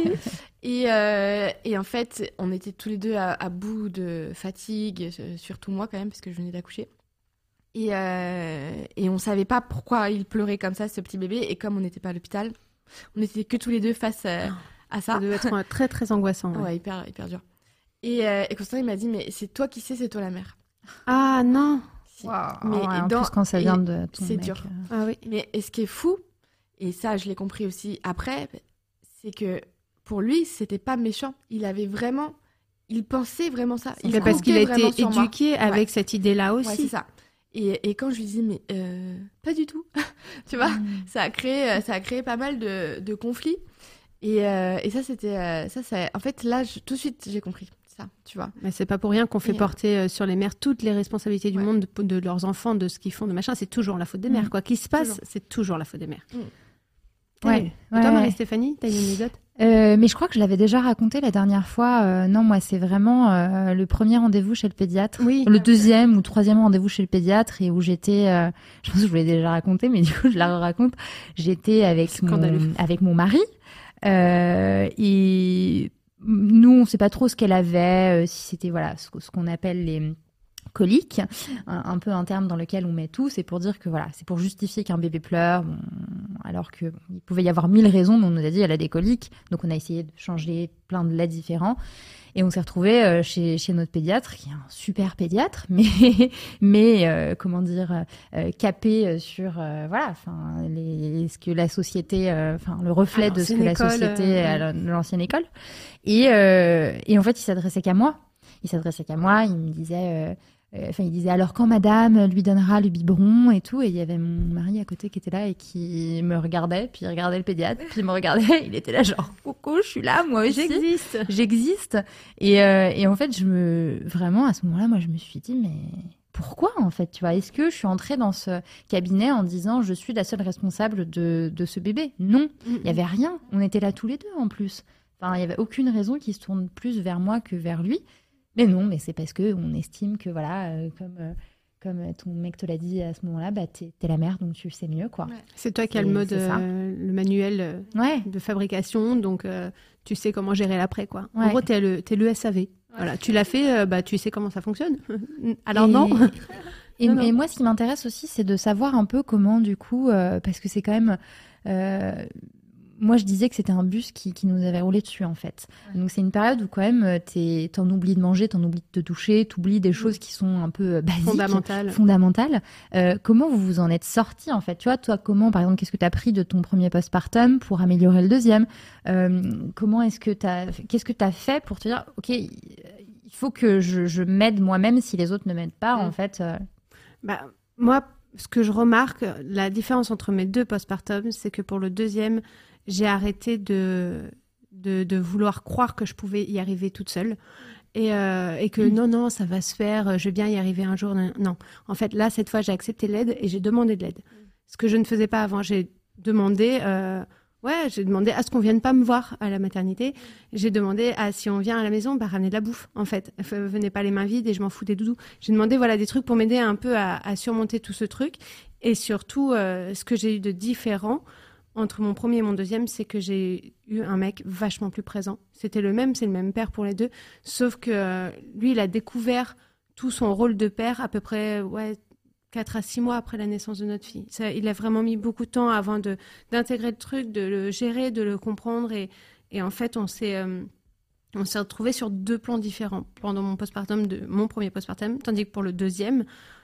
Et en fait, on était tous les deux à bout de fatigue, surtout moi quand même, parce que je venais d'accoucher. Et on ne savait pas pourquoi il pleurait comme ça, ce petit bébé. Et comme on n'était pas à l'hôpital, on n'était que tous les deux face... à ça. Ça devait être très très angoissant. Ouais, hyper dur. Et Constantin, il m'a dit, mais c'est toi qui sais, c'est toi la mère. Ah non. Wow. Mais en plus quand ça vient de ton c'est mec. dur. Ah oui. Mais ce qui est fou, et ça je l'ai compris aussi après, c'est que pour lui, c'était pas méchant. Il pensait vraiment ça. Parce qu'il a été éduqué avec cette idée-là aussi. Ouais, c'est ça. Et quand je lui dis mais pas du tout, tu vois, ça a créé pas mal de conflits. Et ça c'était en fait là tout de suite j'ai compris ça, tu vois. Mais c'est pas pour rien qu'on fait porter sur les mères toutes les responsabilités du monde de leurs enfants, de ce qu'ils font, de machin. C'est toujours la faute des mères. Quoi qu'il se passe, c'est toujours la faute des mères. Ouais. Toi, Marie-Stéphanie, t'as une anecdote? Mais je crois que je l'avais déjà raconté la dernière fois. Non, moi, c'est vraiment le premier rendez-vous chez le pédiatre. Oui. Le deuxième ou troisième rendez-vous chez le pédiatre et où j'étais... je pense que je vous l'ai déjà raconté, mais du coup, je la raconte. J'étais avec mon mari. Et nous, on ne sait pas trop ce qu'elle avait, si c'était ce qu'on appelle les coliques, un peu un terme dans lequel on met tout. C'est pour dire que c'est pour justifier qu'un bébé pleure, alors qu'il pouvait y avoir 1000 raisons, mais on nous a dit elle a des coliques. Donc on a essayé de changer plein de laits différents. Et on s'est retrouvés chez notre pédiatre, qui est un super pédiatre, mais comment dire, capé sur ce que la société, le reflet de ce que la société à l'ancienne école. Et en fait, il s'adressait qu'à moi. Il me disait. Il disait alors quand madame lui donnera le biberon et tout, et il y avait mon mari à côté qui était là et qui me regardait, puis il regardait le pédiatre, puis il me regardait, il était là genre coucou, je suis là moi aussi, j'existe. Et en fait vraiment à ce moment-là moi je me suis dit mais pourquoi en fait, tu vois, est-ce que je suis entrée dans ce cabinet en disant je suis la seule responsable de ce bébé? Non, il y avait rien, on était là tous les deux en plus, il y avait aucune raison qu'il se tourne plus vers moi que vers lui. Mais non, mais c'est parce qu'on estime que, comme ton mec te l'a dit à ce moment-là, t'es la mère, donc tu sais mieux, quoi. Ouais. C'est toi qui as le manuel de fabrication, donc tu sais comment gérer l'après, quoi. Ouais. En gros, t'es le SAV. Ouais. Voilà, tu l'as fait, tu sais comment ça fonctionne. Alors non. Et moi, ce qui m'intéresse aussi, c'est de savoir un peu comment, du coup, parce que c'est quand même... moi, je disais que c'était un bus qui nous avait roulé dessus, en fait. Ouais. Donc, c'est une période où, quand même, t'en oublies de manger, t'en oublies de te doucher, t'oublies des choses qui sont un peu basiques. Fondamentales. Comment vous vous en êtes sortis, en fait? Tu vois, toi, par exemple, qu'est-ce que t'as pris de ton premier postpartum pour améliorer le deuxième? Qu'est-ce que t'as fait pour te dire, OK, il faut que je m'aide moi-même si les autres ne m'aident pas, en fait? Moi, ce que je remarque, la différence entre mes deux postpartums, c'est que pour le deuxième, j'ai arrêté de vouloir croire que je pouvais y arriver toute seule et que non, ça va se faire, je vais bien y arriver un jour. Non. En fait, là, cette fois, j'ai accepté l'aide et j'ai demandé de l'aide. Ce que je ne faisais pas avant, j'ai demandé à ce qu'on vienne pas me voir à la maternité. J'ai demandé à si on vient à la maison, ramener de la bouffe, en fait. Venez pas les mains vides et je m'en fous des doudous. J'ai demandé des trucs pour m'aider un peu à surmonter tout ce truc. Et surtout, ce que j'ai eu de différent entre mon premier et mon deuxième, c'est que j'ai eu un mec vachement plus présent. C'est le même père pour les deux. Sauf que lui, il a découvert tout son rôle de père à peu près 4 à 6 mois après la naissance de notre fille. Il a vraiment mis beaucoup de temps avant d'intégrer le truc, de le gérer, de le comprendre. Et en fait, on s'est retrouvés sur 2 plans différents pendant mon premier postpartum, tandis que pour le deuxième,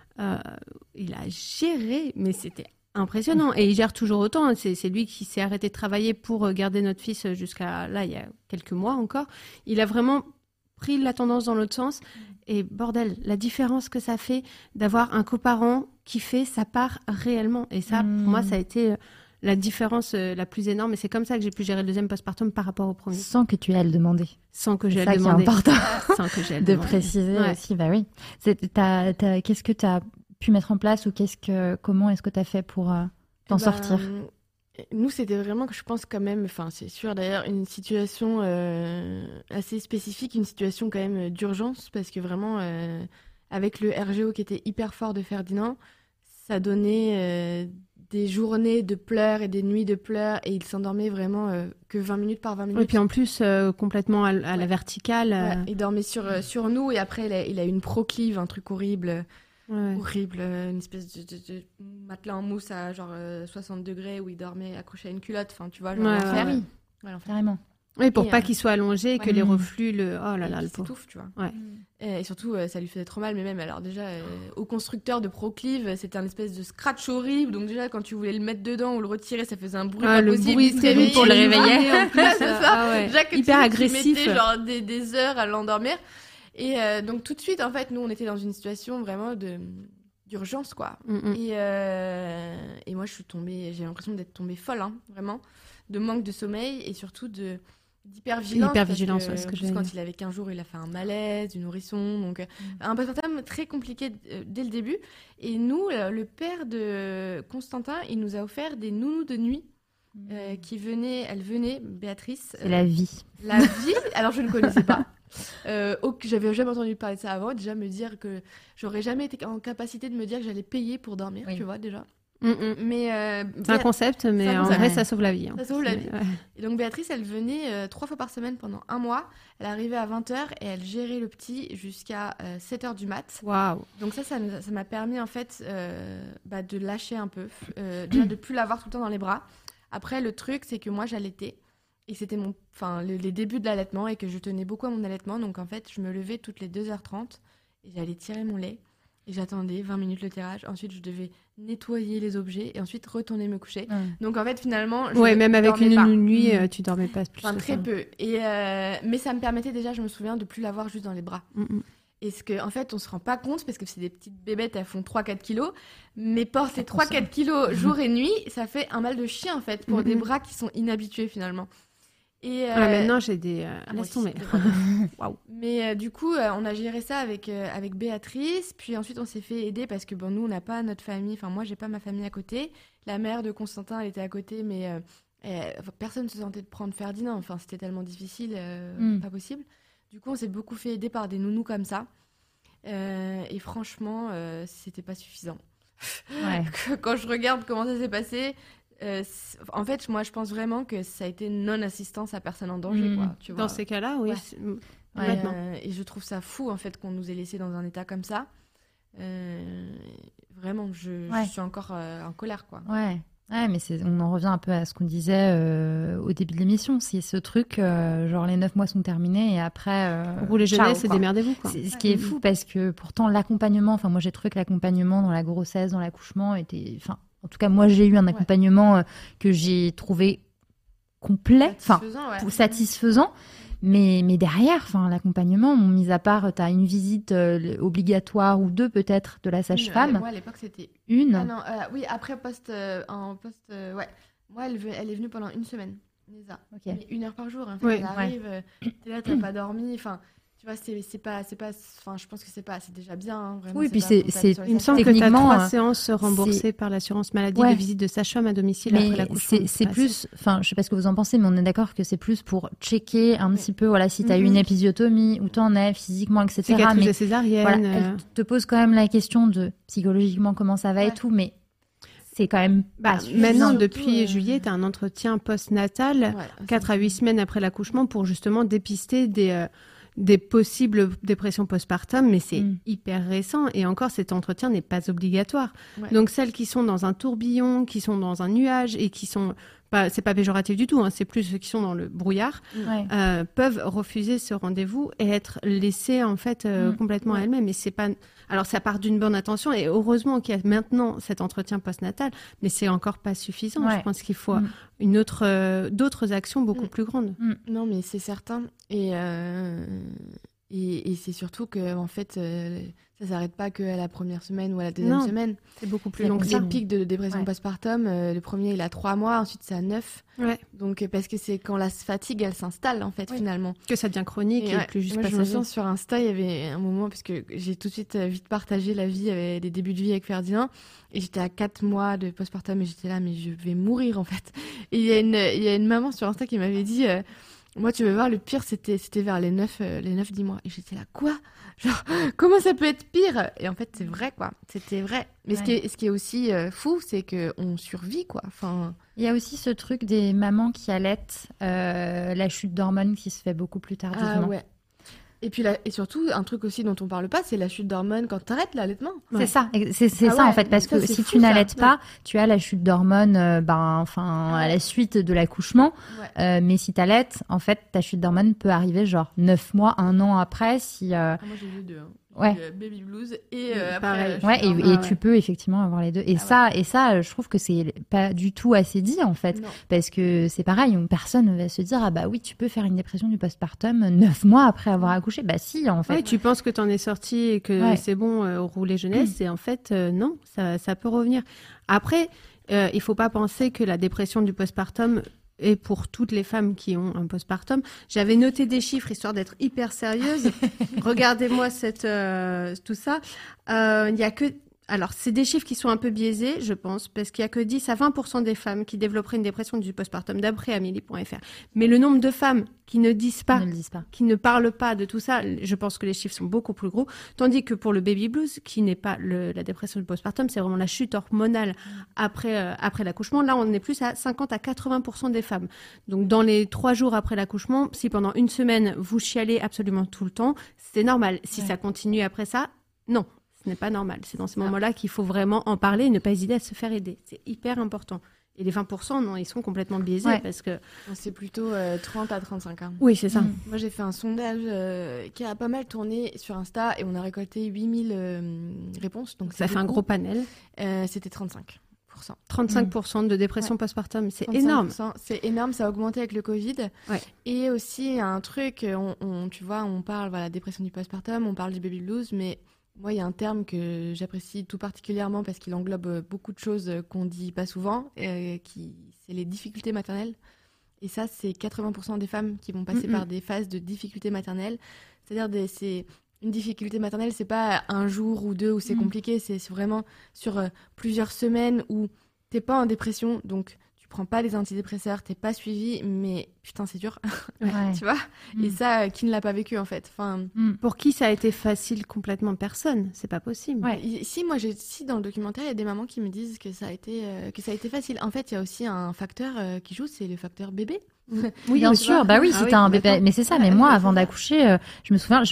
il a géré, mais c'était impressionnant. Et il gère toujours autant. C'est lui qui s'est arrêté de travailler pour garder notre fils jusqu'à là, il y a quelques mois encore. Il a vraiment pris la tendance dans l'autre sens. Et bordel, la différence que ça fait d'avoir un coparent qui fait sa part réellement. Et ça, pour moi, ça a été la différence la plus énorme. Et c'est comme ça que j'ai pu gérer le deuxième postpartum par rapport au premier. Sans que tu aies à le demander. Sans que j'ai à le demander. C'est important. Sans que j'ai à le de demander. Préciser aussi. Bah oui. Qu'est-ce que tu as pu mettre en place ou comment est-ce que tu as fait pour t'en sortir? Nous, c'était vraiment que je pense quand même, c'est sûr d'ailleurs, une situation assez spécifique, une situation quand même d'urgence, parce que vraiment, avec le RGO qui était hyper fort de Ferdinand, ça donnait des journées de pleurs et des nuits de pleurs, et il s'endormait vraiment que 20 minutes par 20 minutes. Et puis en plus, complètement à la verticale. Ouais, il dormait sur nous, et après, il a eu une proclive, un truc horrible. Ouais. Horrible, une espèce de matelas en mousse à genre 60 degrés où il dormait accroché à une culotte, tu vois, genre l'enfer. Ouais, carrément. Oui, pour pas qu'il soit allongé et que les reflux oh là là, le pauvre. S'étouffe, tu vois. Ouais. Et surtout, ça lui faisait trop mal, mais même alors déjà, au constructeur de Proclive, c'était un espèce de scratch horrible, donc déjà quand tu voulais le mettre dedans ou le retirer, ça faisait un bruit pas possible. Le bruit terrible pour le réveiller. En plus, vois. Jacques, hyper agressif. Mettait genre des heures à l'endormir. Et donc tout de suite, en fait, nous, on était dans une situation vraiment d'urgence, quoi. Et moi, j'ai l'impression d'être tombée folle, hein, vraiment, de manque de sommeil et surtout d'hypervigilance. L'hypervigilance, parce que quand il avait 15 jours, il a fait un malaise, du nourrisson. Donc, un postpartum très compliqué dès le début. Et nous, le père de Constantin, il nous a offert des nounous de nuit. Elle venait, Béatrice. C'est la vie. La vie, alors je ne connaissais pas. J'avais jamais entendu parler de ça avant. Déjà, me dire que j'aurais jamais été en capacité de me dire que j'allais payer pour dormir, tu vois, déjà. Mais c'est un concept, mais en vrai, ça sauve la vie. Hein. Ça sauve la vie. Ouais. Et donc, Béatrice, elle venait 3 fois par semaine pendant 1 mois. Elle arrivait à 20h et elle gérait le petit jusqu'à 7h du mat. Waouh. Donc ça m'a permis, en fait, de lâcher un peu, déjà de plus l'avoir tout le temps dans les bras. Après, le truc, c'est que moi, j'allaitais. Et c'était les débuts de l'allaitement et que je tenais beaucoup à mon allaitement. Donc, en fait, je me levais toutes les 2h30 et j'allais tirer mon lait. Et j'attendais 20 minutes le tirage. Ensuite, je devais nettoyer les objets et ensuite retourner me coucher. Donc, en fait, finalement... même avec une nuit, tu dormais pas plus. Très peu. Mais ça me permettait déjà, je me souviens, de plus l'avoir juste dans les bras. Et ce que, en fait, on se rend pas compte parce que c'est des petites bébêtes, elles font 3-4 kilos. Mais porter 3-4 kilos jour et nuit, ça fait un mal de chien, en fait, pour des bras qui sont inhabitués, finalement. Et maintenant, j'ai des... laisse tomber. Waouh. Mais du coup, on a géré ça avec Béatrice. Puis ensuite, on s'est fait aider parce que nous, on n'a pas notre famille. Enfin, moi, j'ai pas ma famille à côté. La mère de Constantin, elle était à côté, mais personne ne se sentait de prendre Ferdinand. Enfin, c'était tellement difficile, pas possible. Du coup, on s'est beaucoup fait aider par des nounous comme ça. Et franchement, c'était pas suffisant. Ouais. Quand je regarde comment ça s'est passé, en fait, moi, je pense vraiment que ça a été non-assistance à personne en danger. Quoi, tu vois. Dans ces cas-là, oui. Et je trouve ça fou, en fait, qu'on nous ait laissés dans un état comme ça. Vraiment, je suis encore en colère, quoi. Ouais, mais on en revient un peu à ce qu'on disait au début de l'émission. C'est ce truc, genre les 9 mois sont terminés et après... roulez jeunesse et démerdez-vous, quoi. C'est ce qui est fou parce que pourtant l'accompagnement, moi j'ai trouvé que l'accompagnement dans la grossesse, dans l'accouchement était... En tout cas, moi j'ai eu un accompagnement que j'ai trouvé complet, satisfaisant. Mais derrière, l'accompagnement, mis à part, tu as une visite obligatoire ou 2 peut-être de la sage-femme. Moi, à l'époque, c'était une. Ah non, oui, après ouais. Moi, elle est venue pendant 1 semaine, Lisa. Okay. Mais 1 heure par jour. Elle arrive, t'es là, t'as pas dormi. Tu vois, c'est pas. Je pense que c'est déjà bien. Hein, vraiment, oui, puis il me semble que tu as 3 séances remboursées par l'assurance maladie de visite de sage-femme à domicile après l'accouchement. C'est plus. Je sais pas ce que vous en pensez, mais on est d'accord que c'est plus pour checker un petit peu, si tu as eu une épisiotomie, où t'en es physiquement, etc. Cicatrice de césarienne. Elle te pose quand même la question de psychologiquement comment ça va et tout, mais. C'est quand même pas suffisant. Maintenant, depuis juillet, tu as un entretien post-natal 4 à 8 semaines après l'accouchement pour justement dépister des possibles dépressions postpartum, mais c'est hyper récent et encore cet entretien n'est pas obligatoire. Donc celles qui sont dans un tourbillon, qui sont dans un nuage et qui sont c'est pas péjoratif du tout, c'est plus ceux qui sont dans le brouillard, peuvent refuser ce rendez-vous et être laissées en fait complètement à elles-mêmes. Et c'est pas. Alors ça part d'une bonne intention et heureusement qu'il y a maintenant cet entretien postnatal, mais c'est encore pas suffisant. Je pense qu'il faut d'autres actions beaucoup plus grandes. Non, mais c'est certain. Et c'est surtout que en fait, ça s'arrête pas qu'à la première semaine ou à la deuxième semaine. C'est beaucoup plus long que ça. Le pic de dépression postpartum, le premier il a 3 mois, ensuite c'est à 9. Donc parce que c'est quand la fatigue elle s'installe en fait finalement. Que ça devient chronique et plus juste passager. Je me sens sur Insta, il y avait un moment parce que j'ai tout de suite vite partagé la vie, des débuts de vie avec Ferdinand et j'étais à 4 mois de postpartum et j'étais là mais je vais mourir en fait. Et il y a une maman sur Insta qui m'avait dit moi, tu veux voir, le pire, c'était vers les 9-10 mois. Et j'étais là, quoi ? Genre, comment ça peut être pire ? Et en fait, c'est vrai, quoi. C'était vrai. Mais ce qui est aussi fou, c'est qu'on survit, quoi. Il y a aussi ce truc des mamans qui allaitent, la chute d'hormones qui se fait beaucoup plus tardivement. Ah ouais. Et puis et surtout, un truc aussi dont on parle pas, c'est la chute d'hormones quand t'arrêtes l'allaitement. C'est ça, en fait, parce que si tu n'allaites pas, tu as la chute d'hormones, à la suite de l'accouchement. Mais si t'allaites, en fait, ta chute d'hormones peut arriver genre 9 mois, 1 an après, si. Moi j'ai eu 2. baby blues et pareil. après. Et tu peux effectivement avoir les deux. Et ça, je trouve que c'est pas du tout assez dit en fait, parce que c'est pareil, personne va se dire ah bah oui, tu peux faire une dépression du postpartum 9 mois après avoir accouché. Bah si, en fait. Ouais, tu penses que t'en es sorti et que c'est bon, rouler jeunesse, et en fait non, ça peut revenir. Après, il faut pas penser que la dépression du postpartum et pour toutes les femmes qui ont un postpartum. J'avais noté des chiffres histoire d'être hyper sérieuse. Regardez-moi tout ça. Il y a que... Alors, c'est des chiffres qui sont un peu biaisés, je pense, parce qu'il y a que 10 à 20% des femmes qui développeraient une dépression du postpartum, d'après Amélie.fr. Mais le nombre de femmes qui ne disent pas, qui ne parlent pas de tout ça, je pense que les chiffres sont beaucoup plus gros. Tandis que pour le baby blues, qui n'est pas la dépression du postpartum, c'est vraiment la chute hormonale après l'accouchement. Là, on est plus à 50 à 80% des femmes. Donc, dans les 3 jours après l'accouchement, si pendant une semaine, vous chialez absolument tout le temps, c'est normal. Si ça continue après ça, non. Ce n'est pas normal. C'est dans ces moments-là qu'il faut vraiment en parler et ne pas hésiter à se faire aider. C'est hyper important. Et les 20%, non, ils sont complètement biaisés parce que... C'est plutôt 30 à 35 ans. Oui, c'est ça. Moi, j'ai fait un sondage qui a pas mal tourné sur Insta et on a récolté 8000 réponses. Donc ça fait un gros panel. C'était 35%. 35% de dépression postpartum, c'est énorme. C'est énorme, ça a augmenté avec le Covid. Ouais. Et aussi, il y a un truc, tu vois, on parle dépression du postpartum, on parle du baby blues, mais... Moi, il y a un terme que j'apprécie tout particulièrement parce qu'il englobe beaucoup de choses qu'on dit pas souvent, c'est les difficultés maternelles. Et ça, c'est 80% des femmes qui vont passer par des phases de difficultés maternelles. C'est-à-dire, c'est une difficulté maternelle, c'est pas un jour ou deux où c'est compliqué, c'est vraiment sur plusieurs semaines où t'es pas en dépression, donc tu prends pas des antidépresseurs, t'es pas suivi, mais putain, c'est dur, tu vois. Et ça, qui ne l'a pas vécu en fait. Enfin, pour qui ça a été facile complètement? Personne, c'est pas possible. Si dans le documentaire, il y a des mamans qui me disent que ça a été facile. En fait, il y a aussi un facteur qui joue, c'est le facteur bébé. Oui, bien sûr. Bah oui, si t'as un bébé. Mais c'est ça. Mais moi, avant d'accoucher, je me souviens,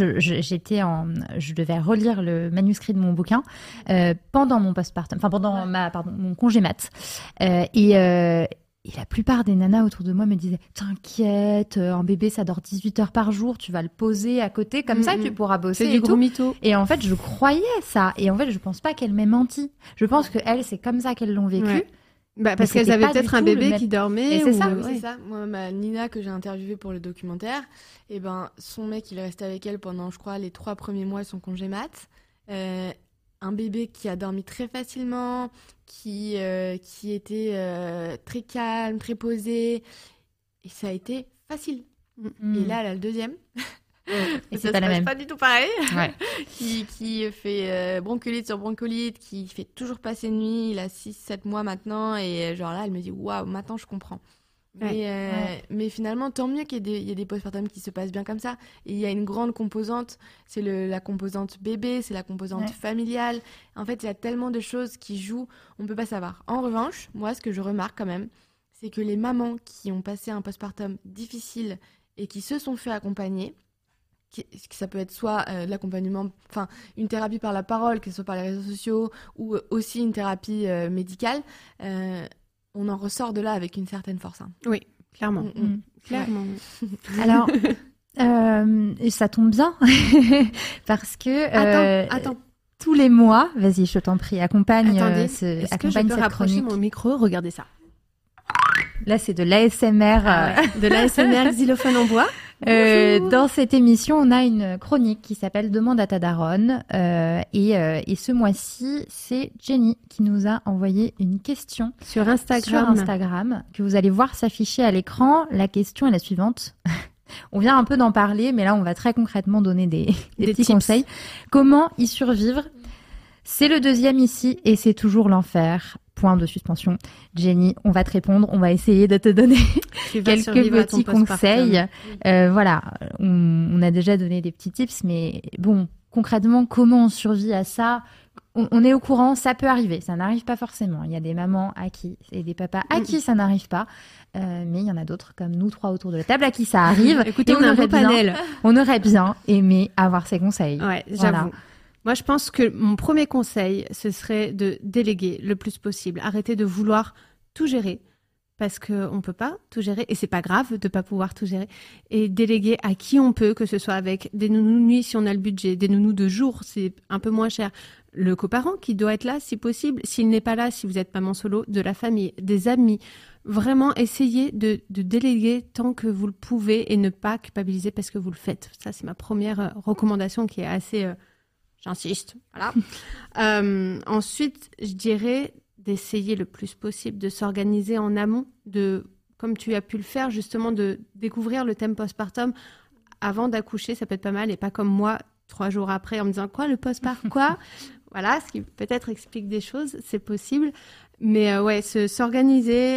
je devais relire le manuscrit de mon bouquin pendant mon postpartum, enfin pendant mon congé mat. Et la plupart des nanas autour de moi me disaient « T'inquiète, un bébé, ça dort 18 heures par jour, tu vas le poser à côté, comme ça, tu pourras bosser. » C'est du gros mytho. Et en fait, je croyais ça. Et en fait, je pense pas qu'elles m'aient menti. Je pense qu'elles, c'est comme ça qu'elles l'ont vécu. Ouais. Parce qu'elles avaient peut-être un bébé qui dormait. Et c'est ça. C'est ça. Moi, ma Nina, que j'ai interviewée pour le documentaire, son mec, il est resté avec elle pendant, je crois, les 3 premiers mois de son congé mat. Un bébé qui a dormi très facilement, qui était très calme, très posé. Et ça a été facile. Et là, elle a le deuxième. Et c'est pas la même. Pas du tout pareil. Ouais. qui fait bronchiolite sur bronchiolite, qui fait toujours passer de nuit. Il a 6-7 mois maintenant. Et genre là, elle me dit, waouh, maintenant je comprends. Mais finalement, tant mieux qu'il y ait des postpartum qui se passent bien comme ça. Et il y a une grande composante, c'est la composante bébé, c'est la composante familiale. En fait, il y a tellement de choses qui jouent, on ne peut pas savoir. En revanche, moi, ce que je remarque quand même, c'est que les mamans qui ont passé un postpartum difficile et qui se sont fait accompagner, ça peut être soit de l'accompagnement, enfin une thérapie par la parole, que ce soit par les réseaux sociaux, ou aussi une thérapie médicale, on en ressort de là avec une certaine force. Hein. Oui, clairement. Clairement. Ouais. Alors, ça tombe bien, parce que... Attends. Tous les mois, vas-y, je t'en prie, accompagne est-ce que je peux rapprocher mon micro? Regardez ça. Là, c'est de l'ASMR. De l'ASMR xylophone en bois. Dans cette émission, on a une chronique qui s'appelle Demande à ta daronne. Et ce mois-ci, c'est Jenny qui nous a envoyé une question sur Instagram que vous allez voir s'afficher à l'écran. La question est la suivante. On vient un peu d'en parler, mais là, on va très concrètement donner des petits conseils. Comment y survivre? C'est le 2e ici et c'est toujours l'enfer. Point de suspension. Jenny, on va te répondre. On va essayer de te donner quelques petits conseils. Voilà, on a déjà donné des petits tips, mais bon, concrètement, comment on survit à ça? On est au courant, ça peut arriver. Ça n'arrive pas forcément. Il y a des mamans et des papas à qui ça n'arrive pas. Mais il y en a d'autres, comme nous 3 autour de la table, à qui ça arrive. Écoutez, on a un beau panel. On aurait bien aimé avoir ces conseils. Ouais, j'avoue. Moi, je pense que mon premier conseil, ce serait de déléguer le plus possible. Arrêter de vouloir tout gérer. parce qu'on ne peut pas tout gérer, et c'est pas grave de ne pas pouvoir tout gérer, et déléguer à qui on peut, que ce soit avec des nounous de nuit si on a le budget, des nounous de jour, c'est un peu moins cher, le coparent qui doit être là si possible, s'il n'est pas là, si vous êtes maman solo, de la famille, des amis. Vraiment, essayez de déléguer tant que vous le pouvez et ne pas culpabiliser parce que vous le faites. Ça, c'est ma première recommandation qui est assez... j'insiste, voilà. Ensuite, je dirais d'essayer le plus possible de s'organiser en amont, comme tu as pu le faire, justement, de découvrir le thème postpartum avant d'accoucher, ça peut être pas mal, et pas comme moi, 3 jours après, en me disant « Quoi, le postpartum, quoi ?» Voilà, ce qui peut-être explique des choses, c'est possible. Mais s'organiser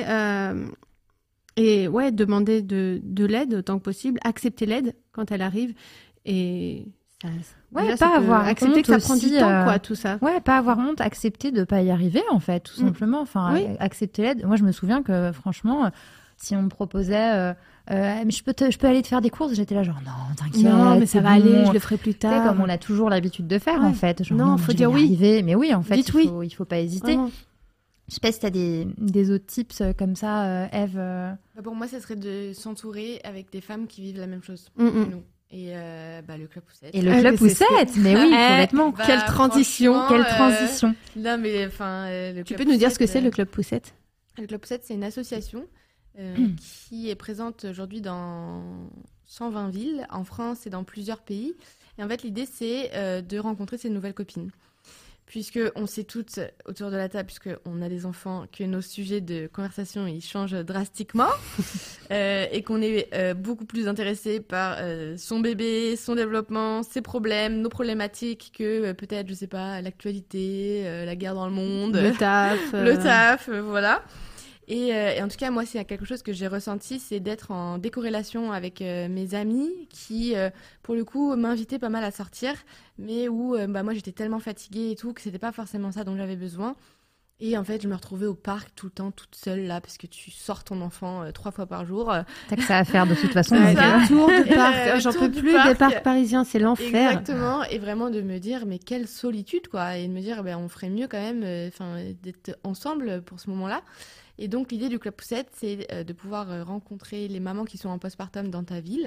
et demander de l'aide autant que possible, accepter l'aide quand elle arrive et ça, déjà, pas avoir accepter honte que ça prend aussi, du temps, quoi, tout ça. Ouais, pas avoir honte, accepter de pas y arriver en fait, tout simplement. Enfin, accepter l'aide. Moi, je me souviens que franchement, si on me proposait mais je peux aller te faire des courses, j'étais là genre non, t'inquiète, non, mais ça va aller, je le ferai plus tard. C'est comme on a toujours l'habitude de faire en fait. Genre, non, faut dire oui. Arriver. Mais oui, en fait, il faut pas hésiter. Je sais pas si t'as des autres tips comme ça, Eve. Pour moi, ça serait de s'entourer avec des femmes qui vivent la même chose que nous. Et le Club Poussette. Et le Club Poussette, mais oui, complètement. Quelle transition. Non, mais enfin. Tu peux nous dire ce que c'est le Club Poussette ? Le Club Poussette, c'est une association qui est présente aujourd'hui dans 120 villes en France et dans plusieurs pays. Et en fait, l'idée, c'est de rencontrer ces nouvelles copines. Puisqu'on sait toutes autour de la table, puisqu'on a des enfants, que nos sujets de conversation ils changent drastiquement et qu'on est beaucoup plus intéressés par son bébé, son développement, ses problèmes, nos problématiques que peut-être, je sais pas, l'actualité, la guerre dans le monde, le taf, voilà. Et en tout cas, moi, c'est quelque chose que j'ai ressenti, c'est d'être en décorrélation avec mes amis qui, pour le coup, m'invitaient pas mal à sortir, mais où moi, j'étais tellement fatiguée et tout que c'était pas forcément ça dont j'avais besoin. Et en fait, je me retrouvais au parc tout le temps, toute seule là, parce que tu sors ton enfant 3 fois par jour. T'as que ça à faire de toute façon. Tour de parc, j'en peux plus des parcs parisiens, c'est l'enfer. Exactement, et vraiment de me dire, mais quelle solitude, quoi. Et de me dire, on ferait mieux quand même d'être ensemble pour ce moment-là. Et donc, l'idée du Club Poussette, c'est de pouvoir rencontrer les mamans qui sont en postpartum dans ta ville.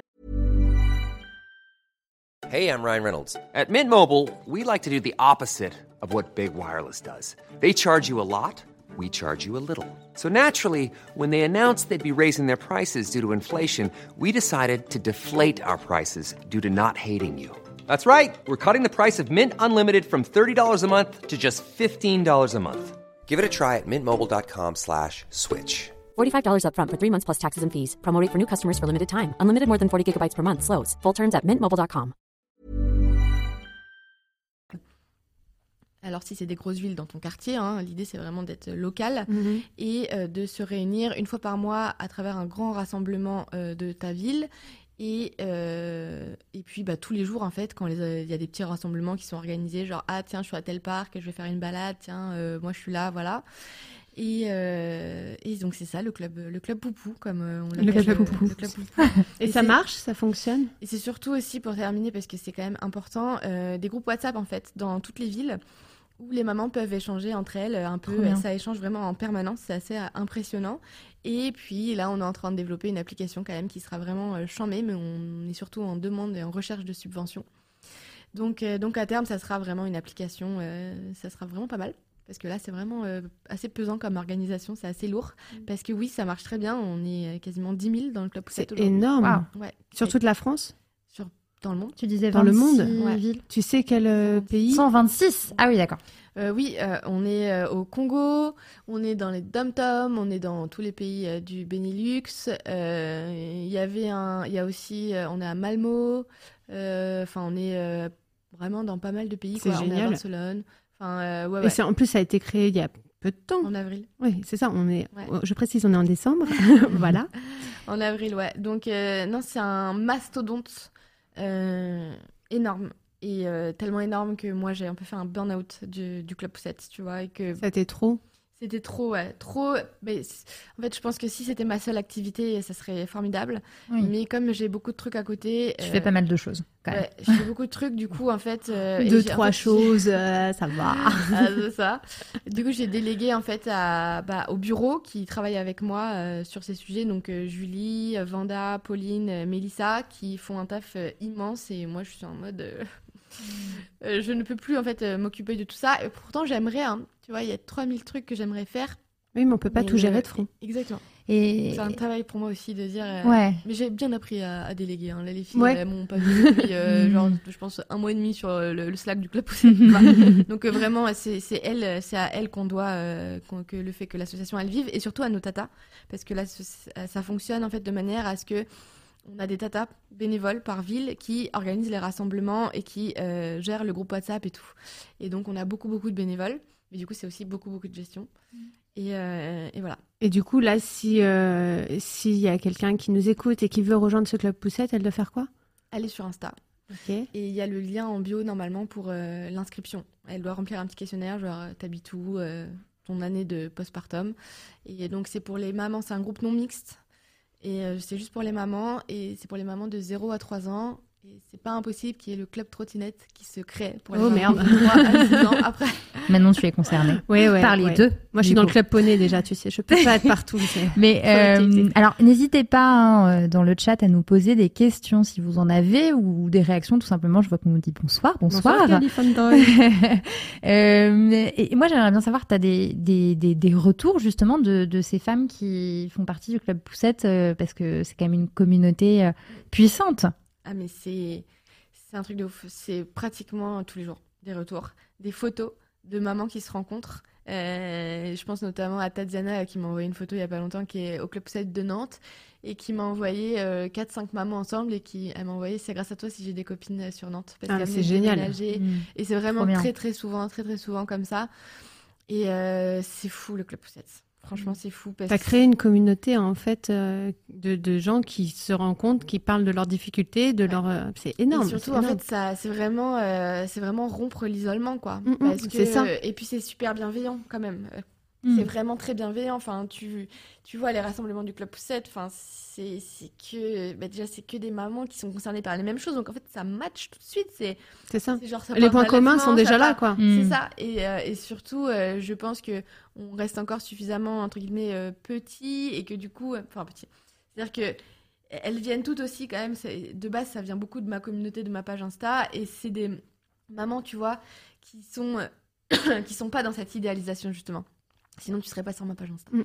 Hey, I'm Ryan Reynolds. At Mint Mobile, we like to do the opposite of what Big Wireless does. They charge you a lot, we charge you a little. So naturally, when they announced they'd be raising their prices due to inflation, we decided to deflate our prices due to not hating you. That's right. We're cutting the price of Mint Unlimited from $30 a month to just $15 a month. Give it a try at mintmobile.com/switch. $45 up front for 3 months plus taxes and fees. Promo rate for new customers for limited time. Unlimited more than 40 gigabytes per month. Slows full terms at mintmobile.com. Alors, si c'est des grosses villes dans ton quartier, l'idée, c'est vraiment d'être local et de se réunir une fois par mois à travers un grand rassemblement de ta ville. Et puis, tous les jours, en fait, quand il y a des petits rassemblements qui sont organisés, genre « Ah, tiens, je suis à tel parc, je vais faire une balade, tiens, moi, je suis là, voilà ». Et donc, c'est ça, le club Poupou, comme on l'appelle. Le club Poupou. Et ça marche, ça fonctionne. Et c'est surtout aussi, pour terminer, parce que c'est quand même important, des groupes WhatsApp, en fait, dans toutes les villes, où les mamans peuvent échanger entre elles un peu. Ça échange vraiment en permanence, c'est assez impressionnant. Et puis là, on est en train de développer une application quand même qui sera vraiment chambée, mais on est surtout en demande et en recherche de subventions. Donc à terme, ça sera vraiment une application, ça sera vraiment pas mal. Parce que là, c'est vraiment assez pesant comme organisation, c'est assez lourd. Parce que oui, ça marche très bien, on est quasiment 10 000 dans le Club Poussette aujourd'hui. C'est énorme. Wow. Ouais. Sur toute la France ? Dans le monde. Tu disais dans le monde. Villes. Tu sais quel pays ? 126. Ah oui, d'accord. Oui, on est au Congo, on est dans les Dom-Tom, on est dans tous les pays du Benelux. On est à Malmo. On est vraiment dans pas mal de pays. C'est génial. On est à Barcelone. Et en plus, ça a été créé il y a peu de temps. En avril. Oui, c'est ça. Je précise, on est en décembre. Voilà. En avril, ouais. Donc, non, c'est un mastodonte énorme. Et tellement énorme que moi, j'ai un peu fait un burn-out du Club Poussette, tu vois. Et que ça a été trop. C'était trop. Mais en fait, je pense que si c'était ma seule activité, ça serait formidable. Oui. Mais comme j'ai beaucoup de trucs à côté. Tu fais pas mal de choses, quand même. Ouais, je fais beaucoup de trucs, du coup, en fait. 2-3 choses, ça va. C'est ça. Du coup, j'ai délégué, en fait, au bureau qui travaille avec moi sur ces sujets. Donc, Julie, Vanda, Pauline, Mélissa, qui font un taf immense. Et moi, je suis en mode. Je ne peux plus, en fait, m'occuper de tout ça. Et pourtant, j'aimerais, hein. Tu vois, il y a 3000 trucs que j'aimerais faire. Oui, mais on peut pas tout gérer de front. Exactement. Et... C'est un travail pour moi aussi de dire. Ouais. Mais j'ai bien appris à déléguer. Hein. Là, les filles, Ouais. elles m'ont pas vu depuis, genre, je pense, 1 mois et demi sur le Slack du Club Poussette. Donc, vraiment, c'est à elles qu'on doit que le fait que l'association elle vive, et surtout à nos tatas, parce que là, ça fonctionne en fait de manière à ce que on a des tatas bénévoles par ville qui organisent les rassemblements et qui gèrent le groupe WhatsApp et tout. Et donc, on a beaucoup de bénévoles. Mais du coup, c'est aussi beaucoup de gestion. Et voilà. Et du coup, là, s'il y a quelqu'un qui nous écoute et qui veut rejoindre ce Club Poussette, elle doit faire quoi ? Elle est sur Insta. Ok. Et il y a le lien en bio, normalement, pour l'inscription. Elle doit remplir un petit questionnaire, genre, t'habites où, ton année de postpartum. Et donc, c'est pour les mamans. C'est un groupe non mixte. Et c'est juste pour les mamans. Et c'est pour les mamans de 0 à 3 ans. Et c'est pas impossible qu'il y ait le club trottinette qui se crée pour les mamans de 3 à 6 ans après. Maintenant, tu es concernée par les deux. Moi, je suis dans le club poney déjà, tu sais. Je peux pas être partout. Mais alors, n'hésitez pas dans le chat à nous poser des questions si vous en avez ou des réactions. Tout simplement, je vois qu'on nous dit bonsoir. Et moi, j'aimerais bien savoir, tu as des retours justement de ces femmes qui font partie du Club Poussette parce que c'est quand même une communauté puissante. Ah, mais c'est un truc de ouf. C'est pratiquement tous les jours des retours, des photos de mamans qui se rencontrent. Je pense notamment à Tatiana qui m'a envoyé une photo il y a pas longtemps, qui est au Club Poussette de Nantes et qui m'a envoyé 4-5 mamans ensemble et elle m'a envoyé c'est grâce à toi si j'ai des copines sur Nantes. Parce qu'elles c'est génial. Et c'est vraiment très souvent comme ça. Et c'est fou le Club Poussette. Franchement, c'est fou. T'as créé une communauté, en fait, de gens qui se rencontrent, qui parlent de leurs difficultés, de leur... c'est énorme. Et surtout, en fait, c'est vraiment rompre l'isolement, quoi. C'est ça. Et puis, c'est super bienveillant, quand même. C'est vraiment très bienveillant. Enfin, tu vois les rassemblements du Club Poussette, enfin, c'est que des mamans qui sont concernées par les mêmes choses. Donc, en fait, ça match tout de suite. C'est ça. Genre, ça les points communs sont déjà là, quoi. C'est ça. Et surtout, je pense qu'on reste encore suffisamment, entre guillemets, petits et que du coup... Enfin, petits. C'est-à-dire que elles viennent toutes aussi, quand même. De base, ça vient beaucoup de ma communauté, de ma page Insta. Et c'est des mamans, tu vois, qui sont pas dans cette idéalisation, justement. Sinon, tu serais pas sur ma page Insta.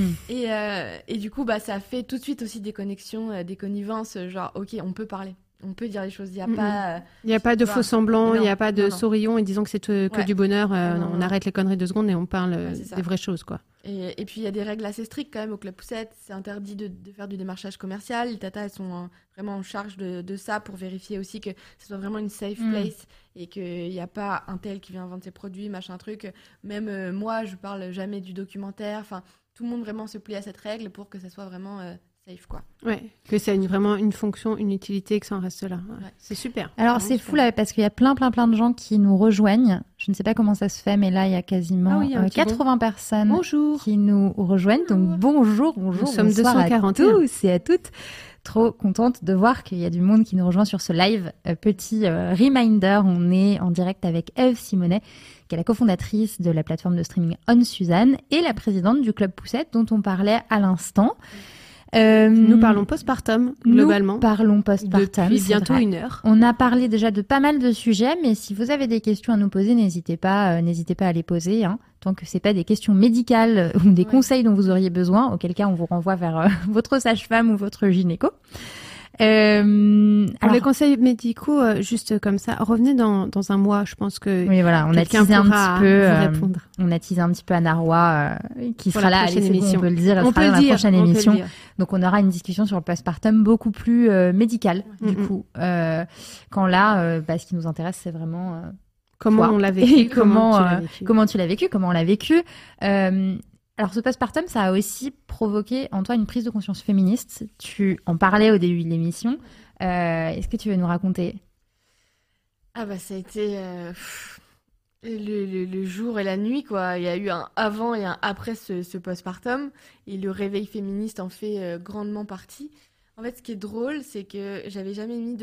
Et du coup, ça fait tout de suite aussi des connexions, des connivences, genre, ok, on peut parler. On peut dire les choses. Il n'y a pas de faux semblants, il n'y a pas de sourillons et disons que c'est que du bonheur. On arrête les conneries 2 secondes et on parle des vraies choses, quoi. Et puis, il y a des règles assez strictes quand même au Club Poussette. C'est interdit de faire du démarchage commercial. Les tatas, elles sont vraiment en charge de ça pour vérifier aussi que ce soit vraiment une safe place et qu'il n'y a pas un tel qui vient vendre ses produits, machin truc. Même moi, je parle jamais du documentaire. Enfin, tout le monde vraiment se plie à cette règle pour que ça soit vraiment... safe, quoi. Ouais, que c'est vraiment une fonction, une utilité, que ça en reste là. Ouais. C'est super. Alors, c'est fou là, parce qu'il y a plein de gens qui nous rejoignent. Je ne sais pas comment ça se fait, mais là, il y a quasiment 80 personnes qui nous rejoignent. Donc, bonjour. Nous sommes 241. À tous et à toutes. Trop contente de voir qu'il y a du monde qui nous rejoint sur ce live. Petit reminder, on est en direct avec Eve Simonet, qui est la cofondatrice de la plateforme de streaming OnSuzanne et la présidente du Club Poussette dont on parlait à l'instant. Nous parlons postpartum, globalement. Nous parlons postpartum. Depuis bientôt 1 heure. On a parlé déjà de pas mal de sujets, mais si vous avez des questions à nous poser, n'hésitez pas à les poser, hein, tant que c'est pas des questions médicales ou des conseils dont vous auriez besoin, auquel cas on vous renvoie vers votre sage-femme ou votre gynéco. Pour les conseils médicaux, juste comme ça, revenez dans 1 mois. Je pense que oui, voilà, on a teasé un petit peu. On a teasé un petit peu Anna Roy, qui sera là. Allez, c'est bon, on peut le dire. Elle sera dans la prochaine émission. Donc, on aura une discussion sur le postpartum beaucoup plus médicale, du coup. Quand là, ce qui nous intéresse, c'est vraiment comment on l'a vécu, comment tu l'as vécu, comment on l'a vécu. Alors, ce postpartum, ça a aussi provoqué en toi une prise de conscience féministe. Tu en parlais au début de l'émission. Est-ce que tu veux nous raconter ? Ça a été... Le jour et la nuit, quoi. Il y a eu un avant et un après ce postpartum. Et le réveil féministe en fait grandement partie. En fait, ce qui est drôle, c'est que j'avais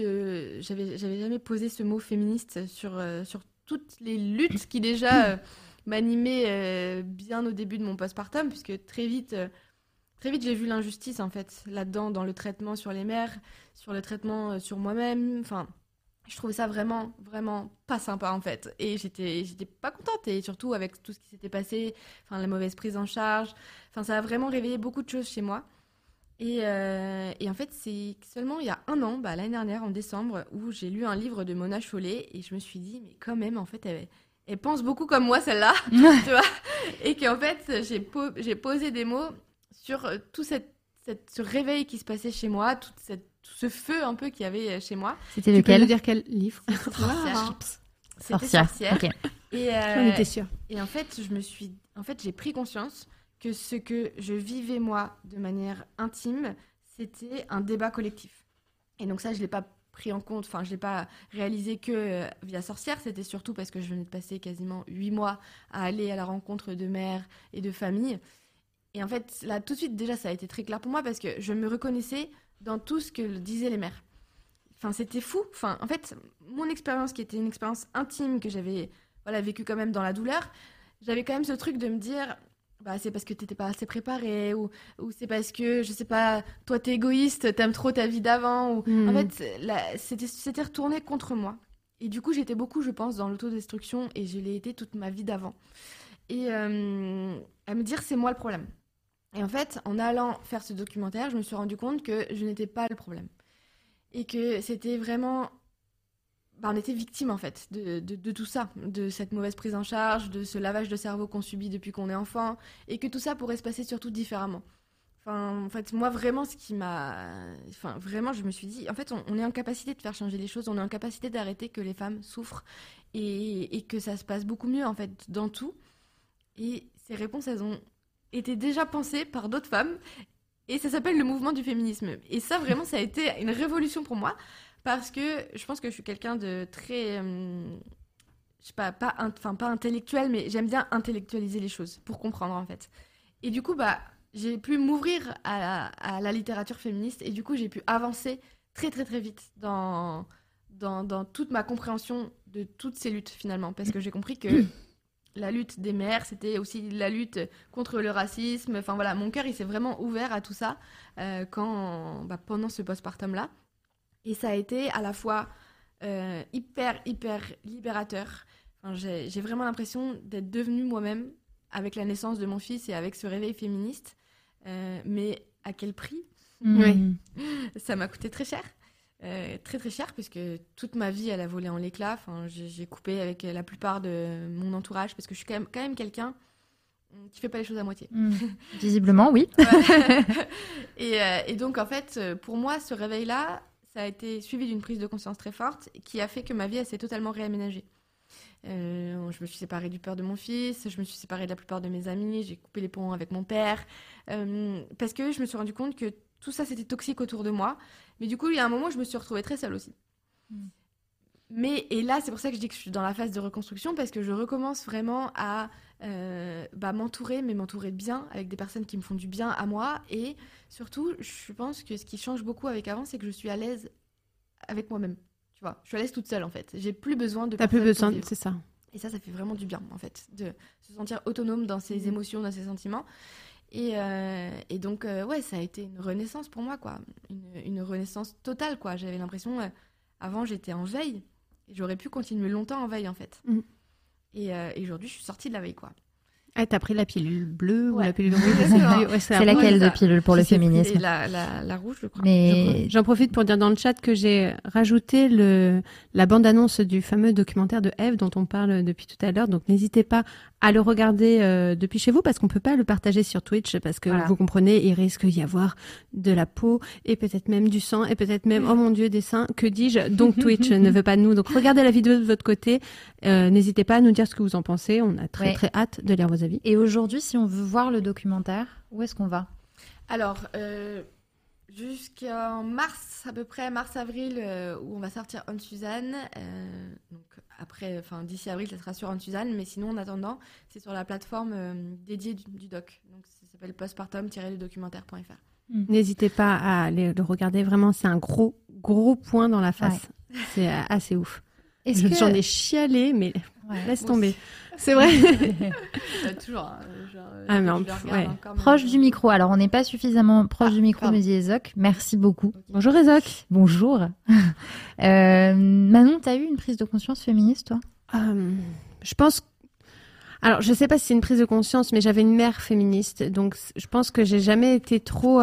jamais posé ce mot féministe sur toutes les luttes qui déjà m'animaient bien au début de mon postpartum, puisque très vite, j'ai vu l'injustice, en fait, là-dedans, dans le traitement sur les mères, sur le traitement sur moi-même. Enfin, je trouvais ça vraiment, vraiment pas sympa, en fait. Et j'étais pas contente, et surtout avec tout ce qui s'était passé, enfin, la mauvaise prise en charge. Enfin, ça a vraiment réveillé beaucoup de choses chez moi. Et en fait, c'est seulement il y a un an, l'année dernière, en décembre, où j'ai lu un livre de Mona Chollet et je me suis dit, mais quand même, en fait, elle pense beaucoup comme moi, celle-là, tu vois. Et qu'en fait, j'ai posé des mots sur tout ce réveil qui se passait chez moi, tout ce feu un peu qu'il y avait chez moi. C'était lequel ? Tu peux nous dire quel livre ? C'était Sorcière. Okay. J'en étais sûre. Et en fait, j'ai pris conscience que ce que je vivais moi de manière intime, c'était un débat collectif. Et donc ça, je l'ai pas pris en compte, enfin je l'ai pas réalisé que via Sorcière, c'était surtout parce que je venais de passer quasiment 8 mois à aller à la rencontre de mères et de familles. Et en fait, là, tout de suite, déjà, ça a été très clair pour moi parce que je me reconnaissais dans tout ce que disaient les mères. Enfin, c'était fou. Enfin, en fait, mon expérience, qui était une expérience intime que j'avais vécue quand même dans la douleur, j'avais quand même ce truc de me dire... c'est parce que t'étais pas assez préparée ou c'est parce que, je sais pas, toi t'es égoïste, t'aimes trop ta vie d'avant. En fait, c'était retourné contre moi. Et du coup, j'étais beaucoup, je pense, dans l'autodestruction et je l'ai été toute ma vie d'avant. Et à me dire, c'est moi le problème. Et en fait, en allant faire ce documentaire, je me suis rendu compte que je n'étais pas le problème. Et que c'était vraiment... on était victime en fait de tout ça, de cette mauvaise prise en charge, de ce lavage de cerveau qu'on subit depuis qu'on est enfant, et que tout ça pourrait se passer surtout différemment. Enfin, en fait, moi vraiment, vraiment, je me suis dit, en fait, on est en capacité de faire changer les choses, on est en capacité d'arrêter que les femmes souffrent et que ça se passe beaucoup mieux en fait dans tout. Et ces réponses, elles ont été déjà pensées par d'autres femmes, et ça s'appelle le mouvement du féminisme. Et ça, vraiment, ça a été une révolution pour moi. Parce que je pense que je suis quelqu'un de très... je sais pas intellectuel, mais j'aime bien intellectualiser les choses pour comprendre, en fait. Et du coup, j'ai pu m'ouvrir à la littérature féministe et du coup, j'ai pu avancer très, très, très vite dans toute ma compréhension de toutes ces luttes, finalement. Parce que j'ai compris que la lutte des mères, c'était aussi la lutte contre le racisme. Enfin, voilà, mon cœur, il s'est vraiment ouvert à tout ça pendant ce postpartum-là. Et ça a été à la fois hyper, hyper libérateur. Enfin, j'ai vraiment l'impression d'être devenue moi-même avec la naissance de mon fils et avec ce réveil féministe. Mais à quel prix ? Oui. Ça m'a coûté très cher. Très, très cher, puisque toute ma vie, elle a volé en l'éclat. Enfin, j'ai coupé avec la plupart de mon entourage, parce que je suis quand même quelqu'un qui fait pas les choses à moitié. Visiblement, oui. Et donc, en fait, pour moi, ce réveil-là, ça a été suivi d'une prise de conscience très forte qui a fait que ma vie, elle s'est totalement réaménagée. Je me suis séparée du père de mon fils, je me suis séparée de la plupart de mes amis, j'ai coupé les ponts avec mon père, parce que je me suis rendu compte que tout ça, c'était toxique autour de moi. Mais du coup, il y a un moment où je me suis retrouvée très seule aussi. Et là, c'est pour ça que je dis que je suis dans la phase de reconstruction, parce que je recommence vraiment à m'entourer bien, avec des personnes qui me font du bien à moi. Et surtout, je pense que ce qui change beaucoup avec avant, c'est que je suis à l'aise avec moi-même. Tu vois, je suis à l'aise toute seule, en fait. J'ai plus besoin de... T'as plus besoin, c'est ça. Et ça fait vraiment du bien, en fait, de se sentir autonome dans ses émotions, dans ses sentiments. Et donc, ça a été une renaissance pour moi, quoi. Une renaissance totale, quoi. J'avais l'impression... avant, j'étais en veille. Et j'aurais pu continuer longtemps en veille, en fait. Et aujourd'hui, je suis sortie de la veille, quoi. Ah, t'as pris la pilule bleue ou la pilule rouge? C'est laquelle de pilule pour le féminisme? La rouge, je crois. Mais j'en profite pour dire dans le chat que j'ai rajouté la bande-annonce du fameux documentaire de Eve dont on parle depuis tout à l'heure. Donc n'hésitez pas à le regarder depuis chez vous, parce qu'on peut pas le partager sur Twitch, parce que vous comprenez, il risque d'y avoir de la peau et peut-être même du sang et peut-être même, oh mon Dieu, des seins. Que dis-je? Donc Twitch ne veut pas de nous. Donc regardez la vidéo de votre côté. N'hésitez pas à nous dire ce que vous en pensez. On a très très hâte de lire vos avis. Et aujourd'hui, si on veut voir le documentaire, où est-ce qu'on va? Alors, jusqu'en mars, à peu près, mars-avril, où on va sortir Anne Suzanne, donc après, d'ici avril, ça sera sur Suzanne, mais sinon, en attendant, c'est sur la plateforme dédiée du doc. Donc, ça s'appelle postpartum-ledocumentaire.fr. N'hésitez pas à aller le regarder. Vraiment, c'est un gros point dans la face. Ouais. C'est assez ouf. J'en ai chialé, mais laisse tomber. C'est vrai. Toujours. Proche du micro. Alors, on n'est pas suffisamment proche du micro, me dit Ezoc. Merci beaucoup. Okay. Bonjour Ezoc. Bonjour. Manon, t'as eu une prise de conscience féministe, toi ? Je pense. Alors, je sais pas si c'est une prise de conscience, mais j'avais une mère féministe, donc je pense que j'ai jamais été trop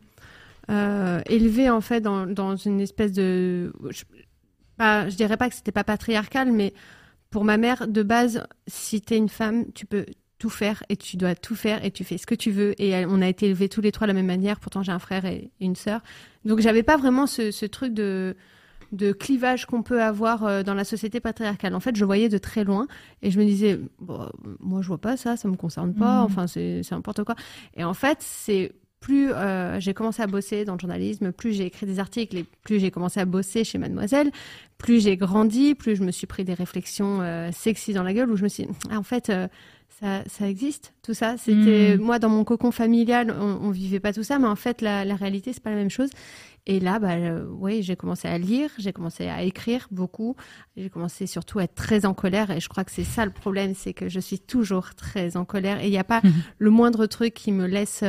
élevée en fait dans une espèce de. Je dirais pas que c'était pas patriarcal, mais pour ma mère, de base, si t'es une femme, tu peux tout faire et tu dois tout faire et tu fais ce que tu veux. Et on a été élevés tous les trois de la même manière. Pourtant, j'ai un frère et une sœur. Donc, j'avais pas vraiment ce truc de clivage qu'on peut avoir dans la société patriarcale. En fait, je voyais de très loin et je me disais, moi, je vois pas ça me concerne pas. Enfin, c'est n'importe quoi. Et en fait, c'est plus j'ai commencé à bosser dans le journalisme, plus j'ai écrit des articles et plus j'ai commencé à bosser chez Mademoiselle, plus j'ai grandi, plus je me suis pris des réflexions sexy dans la gueule où je me suis dit, en fait, ça existe, tout ça. C'était moi, dans mon cocon familial, on vivait pas tout ça, mais en fait, la réalité, c'est pas la même chose. Et là, j'ai commencé à lire, j'ai commencé à écrire beaucoup, j'ai commencé surtout à être très en colère. Et je crois que c'est ça le problème, c'est que je suis toujours très en colère. Et il n'y a pas le moindre truc qui me laisse...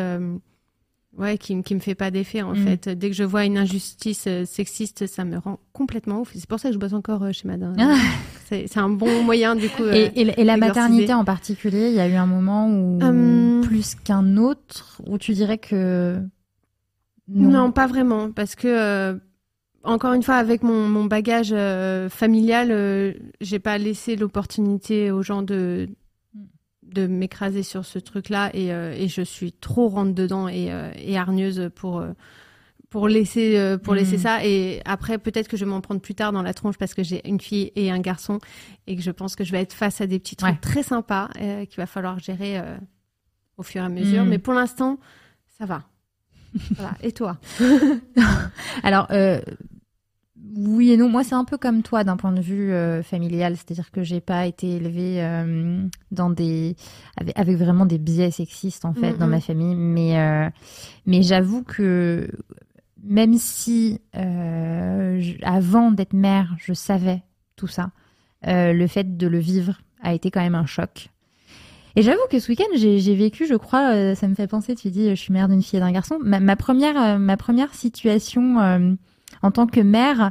qui me fait pas d'effet en fait. Dès que je vois une injustice sexiste, ça me rend complètement ouf. C'est pour ça que je bosse encore chez Madame. C'est un bon moyen du coup. Et la maternité en particulier, il y a eu un moment où plus qu'un autre où tu dirais que non, pas vraiment, parce que encore une fois, avec mon bagage familial, j'ai pas laissé l'opportunité aux gens de m'écraser sur ce truc-là et je suis trop rentre dedans et hargneuse pour laisser ça. Et après, peut-être que je vais m'en prendre plus tard dans la tronche parce que j'ai une fille et un garçon et que je pense que je vais être face à des petits trucs très sympas qu'il va falloir gérer au fur et à mesure. Mais pour l'instant, ça va. Voilà. Et toi? Alors, oui et non. Moi, c'est un peu comme toi d'un point de vue familial, c'est-à-dire que j'ai pas été élevée avec vraiment des biais sexistes en fait dans ma famille, mais j'avoue que même si avant d'être mère, je savais tout ça, le fait de le vivre a été quand même un choc. Et j'avoue que ce week-end, j'ai vécu, je crois, ça me fait penser, tu dis, je suis mère d'une fille et d'un garçon. Ma première situation en tant que mère,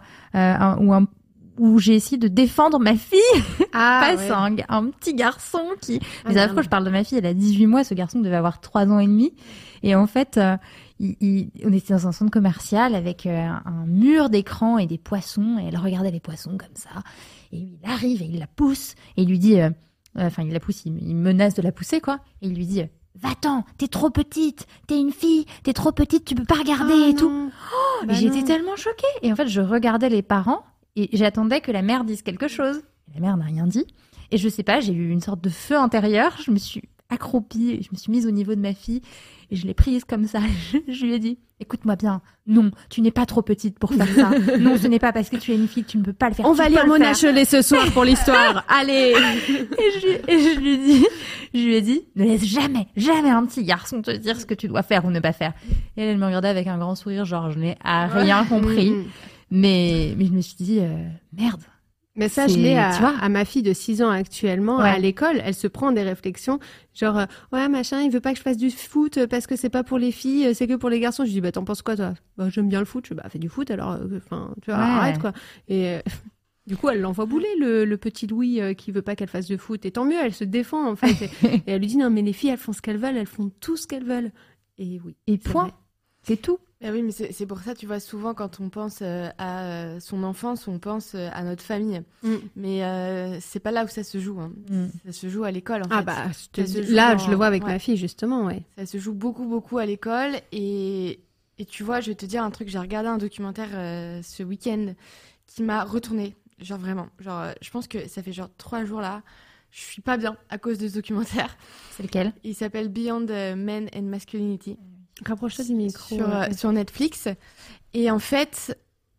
où j'ai essayé de défendre ma fille face à un petit garçon qui... Mais c'est affreux, je parle de ma fille, elle a 18 mois, ce garçon devait avoir 3 ans et demi. Et en fait, on était dans un centre commercial avec un mur d'écran et des poissons, et elle regardait les poissons comme ça. Et il arrive et il la pousse, et il lui dit... il la pousse, il menace de la pousser, quoi. Et il lui dit, va-t'en, t'es trop petite, t'es une fille, t'es trop petite, tu peux pas regarder et tout. Et j'étais tellement choquée. Et en fait, je regardais les parents et j'attendais que la mère dise quelque chose. La mère n'a rien dit. Et je sais pas, j'ai eu une sorte de feu intérieur. Je me suis accroupie, je me suis mise au niveau de ma fille et je l'ai prise comme ça. Je lui ai dit, écoute-moi bien, non, tu n'es pas trop petite pour faire ça. Non, ce n'est pas parce que tu es une fille que tu ne peux pas le faire. On va lire Mona Chollet ce soir pour l'histoire. Allez. Et je lui ai dit, ne laisse jamais un petit garçon te dire ce que tu dois faire ou ne pas faire. Et elle me regardait avec un grand sourire, genre je n'ai rien compris. Mais je me suis dit, merde. Mais ça, je l'ai à ma fille de 6 ans actuellement, à l'école. Elle se prend des réflexions, genre, machin, il veut pas que je fasse du foot parce que c'est pas pour les filles, c'est que pour les garçons. Je dis, t'en penses quoi, toi? J'aime bien le foot. Je dis, fais du foot, alors, tu vois, arrête, quoi. Et du coup, elle l'envoie bouler, le petit Louis qui veut pas qu'elle fasse de foot. Et tant mieux, elle se défend, en fait. Et elle lui dit, non, mais les filles, elles font ce qu'elles veulent, elles font tout ce qu'elles veulent. Et oui. Et point. C'est tout. Oui, mais c'est pour ça, tu vois, souvent quand on pense à son enfance, on pense à notre famille. Mais c'est pas là où ça se joue. Hein. Ça se joue à l'école, en fait. Je le vois avec ma fille, justement, ouais. Ça se joue beaucoup, beaucoup à l'école. Et tu vois, je vais te dire un truc, j'ai regardé un documentaire ce week-end qui m'a retournée. Genre vraiment. Genre, je pense que ça fait 3 jours là. Je suis pas bien à cause de ce documentaire. C'est lequel? Il s'appelle Beyond Men and Masculinity. Rapproche-toi du micro. Sur Netflix. Et en fait,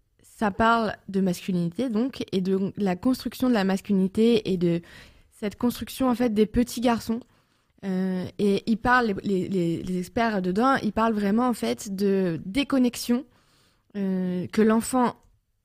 ça parle de masculinité, donc, et de la construction de la masculinité et de cette construction, en fait, des petits garçons. Et ils parlent, les experts dedans, ils parlent vraiment, en fait, de déconnexion que l'enfant,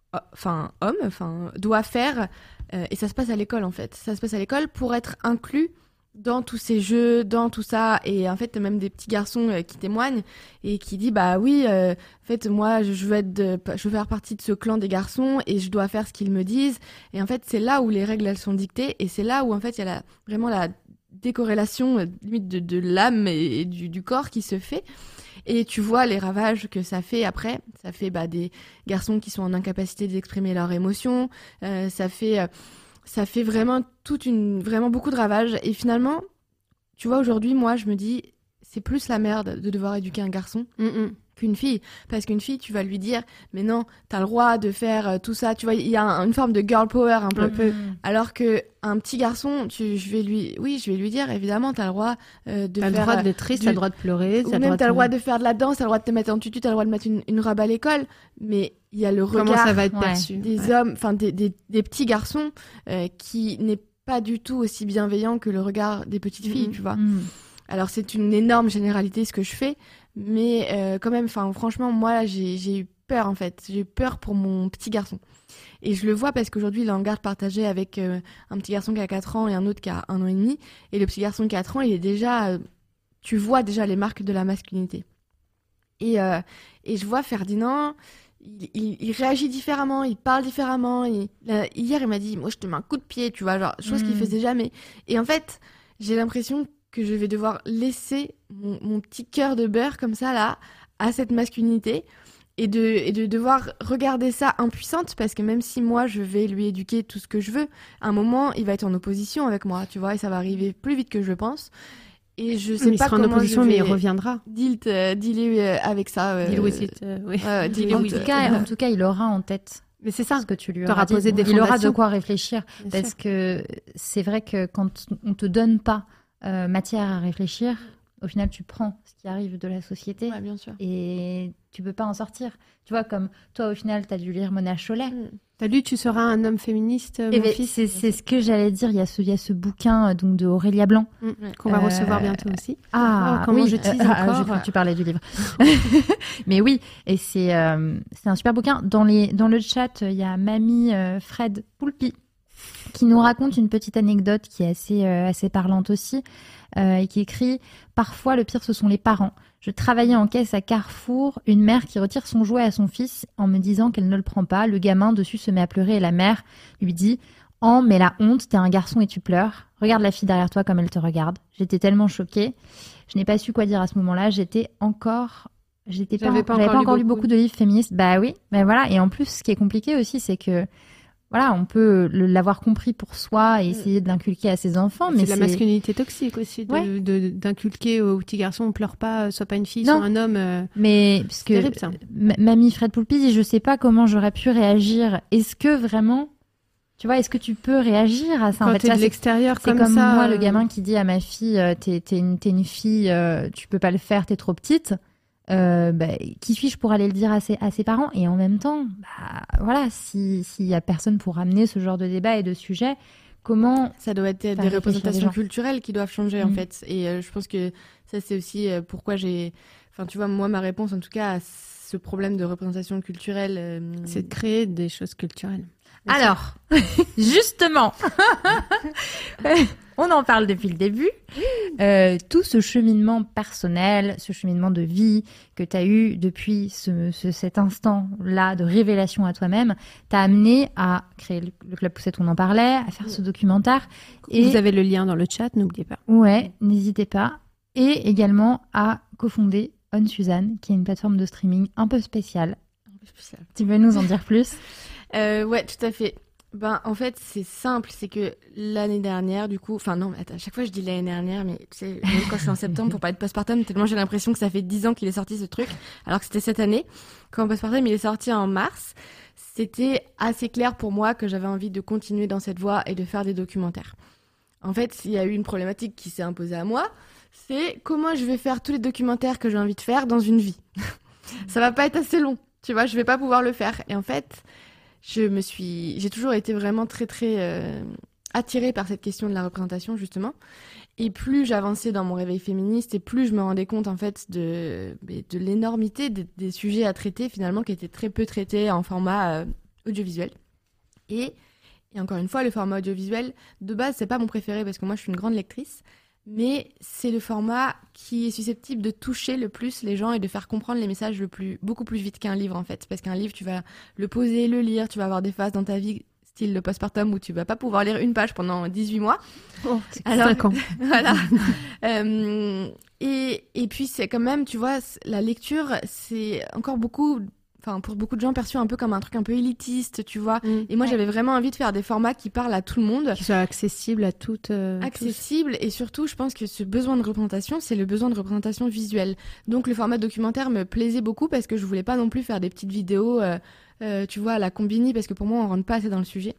homme, doit faire. Et ça se passe à l'école, en fait. Ça se passe à l'école pour être inclus dans tous ces jeux, dans tout ça. Et en fait, t'as même des petits garçons qui témoignent et qui disent, bah oui, en fait, moi, je veux faire partie de ce clan des garçons et je dois faire ce qu'ils me disent. Et en fait, c'est là où les règles, elles sont dictées. Et c'est là où, en fait, il y a vraiment la décorrélation limite de l'âme et du corps qui se fait. Et tu vois les ravages que ça fait après. Ça fait des garçons qui sont en incapacité d'exprimer leurs émotions. Ça fait vraiment vraiment beaucoup de ravages. Et finalement, tu vois, aujourd'hui, moi, je me dis, c'est plus la merde de devoir éduquer un garçon qu'une fille. Parce qu'une fille, tu vas lui dire, mais non, t'as le droit de faire tout ça. Tu vois, il y a une forme de girl power un peu. Alors que un petit garçon, je vais lui dire, évidemment, t'as le droit de faire... T'as le droit d'être triste, t'as le droit de pleurer. Ou même t'as le droit de faire de la danse, t'as le droit de te mettre en tutu, t'as le droit de mettre une robe à l'école. Mais il y a le regard... Comment ça va être perçu des hommes, enfin des petits garçons qui n'est pas du tout aussi bienveillant que le regard des petites filles, tu vois. Alors c'est une énorme généralité ce que je fais, mais quand même, franchement, moi j'ai eu peur en fait. J'ai eu peur pour mon petit garçon. Et je le vois parce qu'aujourd'hui il est en garde partagée avec un petit garçon qui a 4 ans et un autre qui a 1 an et demi. Et le petit garçon de 4 ans, il est déjà... tu vois déjà les marques de la masculinité. Et je vois Ferdinand... Il réagit différemment, il parle différemment. Hier, il m'a dit, moi, je te mets un coup de pied, tu vois, genre, chose qu'il faisait jamais. Et en fait, j'ai l'impression que je vais devoir laisser mon petit cœur de beurre comme ça, là, à cette masculinité et de devoir regarder ça impuissante parce que même si moi, je vais lui éduquer tout ce que je veux, à un moment, il va être en opposition avec moi, tu vois, et ça va arriver plus vite que je le pense. Et je sais pas comment je vais mais il reviendra. Dealer avec ça. Deal with it. Oui. En tout cas, il aura en tête. Mais c'est ça. Ce que tu lui auras dit. Posé des il aura fondations. de quoi réfléchir. Parce que c'est vrai que quand on te donne pas matière à réfléchir, au final, tu prends ce qui arrive de la société. Ouais, bien sûr. Et tu peux pas en sortir. Tu vois, comme toi, au final, tu as dû lire Mona Chollet. T'as lu Tu seras un homme féministe, mon fils. C'est ce que j'allais dire. Il y a ce bouquin donc de Aurélia Blanc qu'on va recevoir bientôt aussi. Comment je tease encore. J'ai cru que tu parlais du livre. Mais oui, et c'est un super bouquin. Dans le chat, il y a Mamie Fred Poulpi qui nous raconte une petite anecdote qui est assez parlante aussi et qui écrit « Parfois, le pire, ce sont les parents. Je travaillais en caisse à Carrefour, une mère qui retire son jouet à son fils en me disant qu'elle ne le prend pas. Le gamin dessus se met à pleurer et la mère lui dit « Oh, mais la honte, t'es un garçon et tu pleures. Regarde la fille derrière toi comme elle te regarde. » J'étais tellement choquée. Je n'ai pas su quoi dire à ce moment-là. J'avais pas encore lu beaucoup de livres féministes. Bah oui, mais voilà. Et en plus, ce qui est compliqué aussi, c'est que voilà, on peut l'avoir compris pour soi et essayer de l'inculquer à ses enfants. Mais c'est de la masculinité toxique aussi, d'inculquer aux petits garçons, pleure pas, sois pas une fille, sois un homme. Mais parce que terrible, ça. Mamie Fred Poulpi dit, je sais pas comment j'aurais pu réagir. Est-ce que vraiment, tu vois, est-ce que tu peux réagir à ça? Quand en fait, t'es de l'extérieur c'est comme ça. Moi, le gamin qui dit à ma fille, t'es une fille, tu peux pas le faire, t'es trop petite. Qui suis-je pour aller le dire à ses parents? Et en même temps, voilà, s'il y a personne pour amener ce genre de débat et de sujet, comment ça doit être des représentations culturelles qui doivent changer en fait. Et je pense que ça c'est aussi pourquoi tu vois, moi ma réponse en tout cas à ce problème de représentation culturelle, c'est de créer des choses culturelles. Alors, justement, on en parle depuis le début. Tout ce cheminement personnel, ce cheminement de vie que tu as eu depuis cet instant-là de révélation à toi-même, t'a amené à créer le Club Poussette, on en parlait, à faire ce documentaire. Et vous avez le lien dans le chat, n'oubliez pas. Ouais, n'hésitez pas. Et également à cofonder On Suzanne, qui est une plateforme de streaming un peu spéciale. Tu veux nous en dire plus? Ouais, tout à fait. En fait, c'est simple, c'est que l'année dernière, du coup... à chaque fois je dis l'année dernière, mais tu sais, même quand je suis en septembre pour parler de Postpartum, tellement j'ai l'impression que ça fait 10 ans qu'il est sorti ce truc, alors que c'était cette année. Quand Postpartum, il est sorti en mars, c'était assez clair pour moi que j'avais envie de continuer dans cette voie et de faire des documentaires. En fait, il y a eu une problématique qui s'est imposée à moi, c'est comment je vais faire tous les documentaires que j'ai envie de faire dans une vie. Ça va pas être assez long, tu vois, je vais pas pouvoir le faire. Et en fait... j'ai toujours été vraiment très très attirée par cette question de la représentation justement. Et plus j'avançais dans mon réveil féministe, et plus je me rendais compte en fait de l'énormité des sujets à traiter finalement qui étaient très peu traités en format audiovisuel. Et encore une fois, le format audiovisuel de base c'est pas mon préféré parce que moi je suis une grande lectrice, mais c'est le format qui est susceptible de toucher le plus les gens et de faire comprendre les messages beaucoup plus vite qu'un livre en fait. Parce qu'un livre tu vas le poser, le lire, tu vas avoir des phases dans ta vie style le postpartum où tu vas pas pouvoir lire une page pendant 18 mois. Oh, c'est 5 ans. Voilà. Et puis c'est quand même, tu vois, la lecture, c'est encore beaucoup, enfin pour beaucoup de gens perçu un peu comme un truc un peu élitiste, tu vois. Et moi j'avais vraiment envie de faire des formats qui parlent à tout le monde. Qui soient accessibles à toutes. Accessibles, et surtout je pense que ce besoin de représentation, c'est le besoin de représentation visuelle. Donc le format documentaire me plaisait beaucoup parce que je voulais pas non plus faire des petites vidéos... tu vois, à la Combini, parce que pour moi, on rentre pas assez dans le sujet.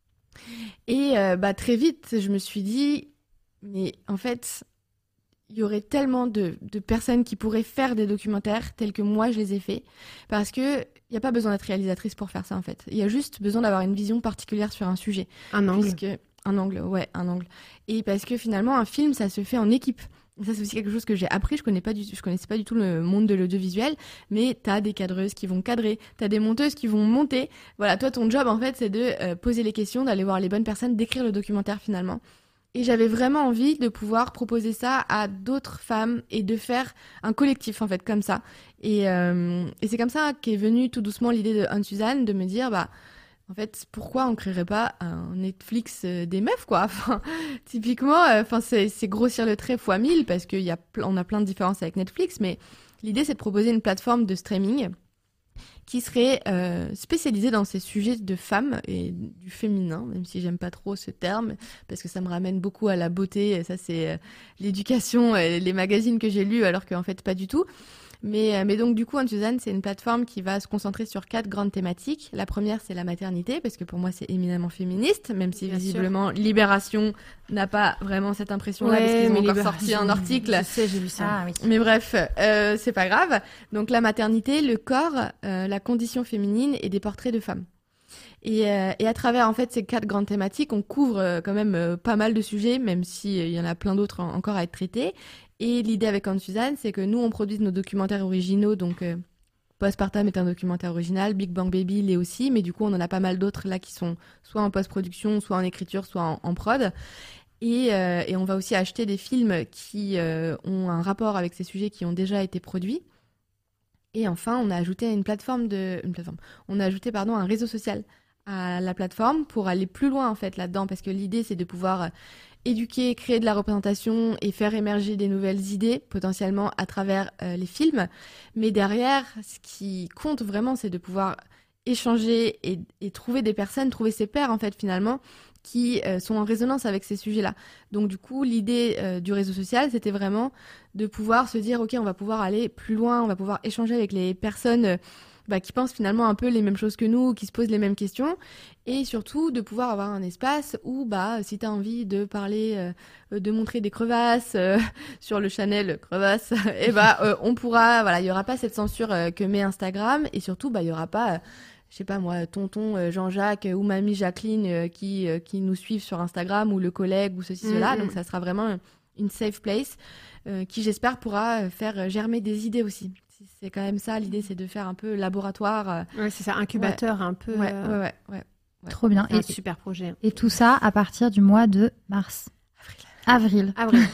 Et très vite, je me suis dit, mais en fait, il y aurait tellement de personnes qui pourraient faire des documentaires tels que moi, je les ai faits. Parce que il n'y a pas besoin d'être réalisatrice pour faire ça, en fait. Il y a juste besoin d'avoir une vision particulière sur un sujet. Un angle. Un angle. Et parce que finalement, un film, ça se fait en équipe. Ça, c'est aussi quelque chose que j'ai appris. Je connaissais pas du tout le monde de l'audiovisuel, mais t'as des cadreuses qui vont cadrer, t'as des monteuses qui vont monter. Voilà, toi, ton job, en fait, c'est de poser les questions, d'aller voir les bonnes personnes, d'écrire le documentaire, finalement. Et j'avais vraiment envie de pouvoir proposer ça à d'autres femmes et de faire un collectif, en fait, comme ça. Et c'est comme ça qu'est venue tout doucement l'idée de Anne-Suzanne, de me dire, en fait, pourquoi on créerait pas un Netflix des meufs, quoi? Enfin, typiquement, c'est grossir le trait fois 1000 parce on a plein de différences avec Netflix, mais l'idée, c'est de proposer une plateforme de streaming qui serait spécialisée dans ces sujets de femmes et du féminin, même si j'aime pas trop ce terme, parce que ça me ramène beaucoup à la beauté, et ça, c'est l'éducation et les magazines que j'ai lus, alors qu'en fait, pas du tout. Mais donc, du coup, Anne-Suzanne, c'est une plateforme qui va se concentrer sur 4 grandes thématiques. La première, c'est la maternité, parce que pour moi, c'est éminemment féministe, même si visiblement, Libération n'a pas vraiment cette impression-là, parce qu'ils ont encore sorti un article. Je sais, j'ai lu ça. Ah, oui. Mais bref, c'est pas grave. Donc, la maternité, le corps, la condition féminine et des portraits de femmes. Et à travers, en fait, ces 4 grandes thématiques, on couvre quand même pas mal de sujets, même s'il y en a plein d'autres encore à être traités. Et l'idée avec Anne-Suzanne, c'est que nous, on produit nos documentaires originaux. Donc, Postpartum est un documentaire original, Big Bang Baby l'est aussi, mais du coup, on en a pas mal d'autres là qui sont soit en post-production, soit en écriture, soit en prod. Et on va aussi acheter des films qui ont un rapport avec ces sujets qui ont déjà été produits. Et enfin, on a ajouté on a ajouté un réseau social à la plateforme pour aller plus loin en fait là-dedans, parce que l'idée c'est de pouvoir éduquer, créer de la représentation et faire émerger des nouvelles idées potentiellement à travers les films. Mais derrière, ce qui compte vraiment, c'est de pouvoir échanger et trouver des personnes, trouver ses pairs en fait finalement, qui sont en résonance avec ces sujets-là. Donc du coup, l'idée du réseau social, c'était vraiment de pouvoir se dire, ok, on va pouvoir aller plus loin, on va pouvoir échanger avec les personnes qui pensent finalement un peu les mêmes choses que nous, qui se posent les mêmes questions, et surtout de pouvoir avoir un espace où, si tu as envie de parler, de montrer des crevasses sur le Chanel crevasse, et on pourra, il y aura pas cette censure que met Instagram, et surtout, il y aura pas, je sais pas moi, tonton Jean-Jacques ou mamie Jacqueline qui nous suivent sur Instagram, ou le collègue, ou ceci, cela, donc ça sera vraiment une safe place qui, j'espère, pourra faire germer des idées aussi. C'est quand même ça, l'idée, c'est de faire un peu laboratoire. Ouais, c'est ça, incubateur un peu. Ouais. Trop bien. C'est un super projet. Et tout ça à partir du mois de mars. Avril.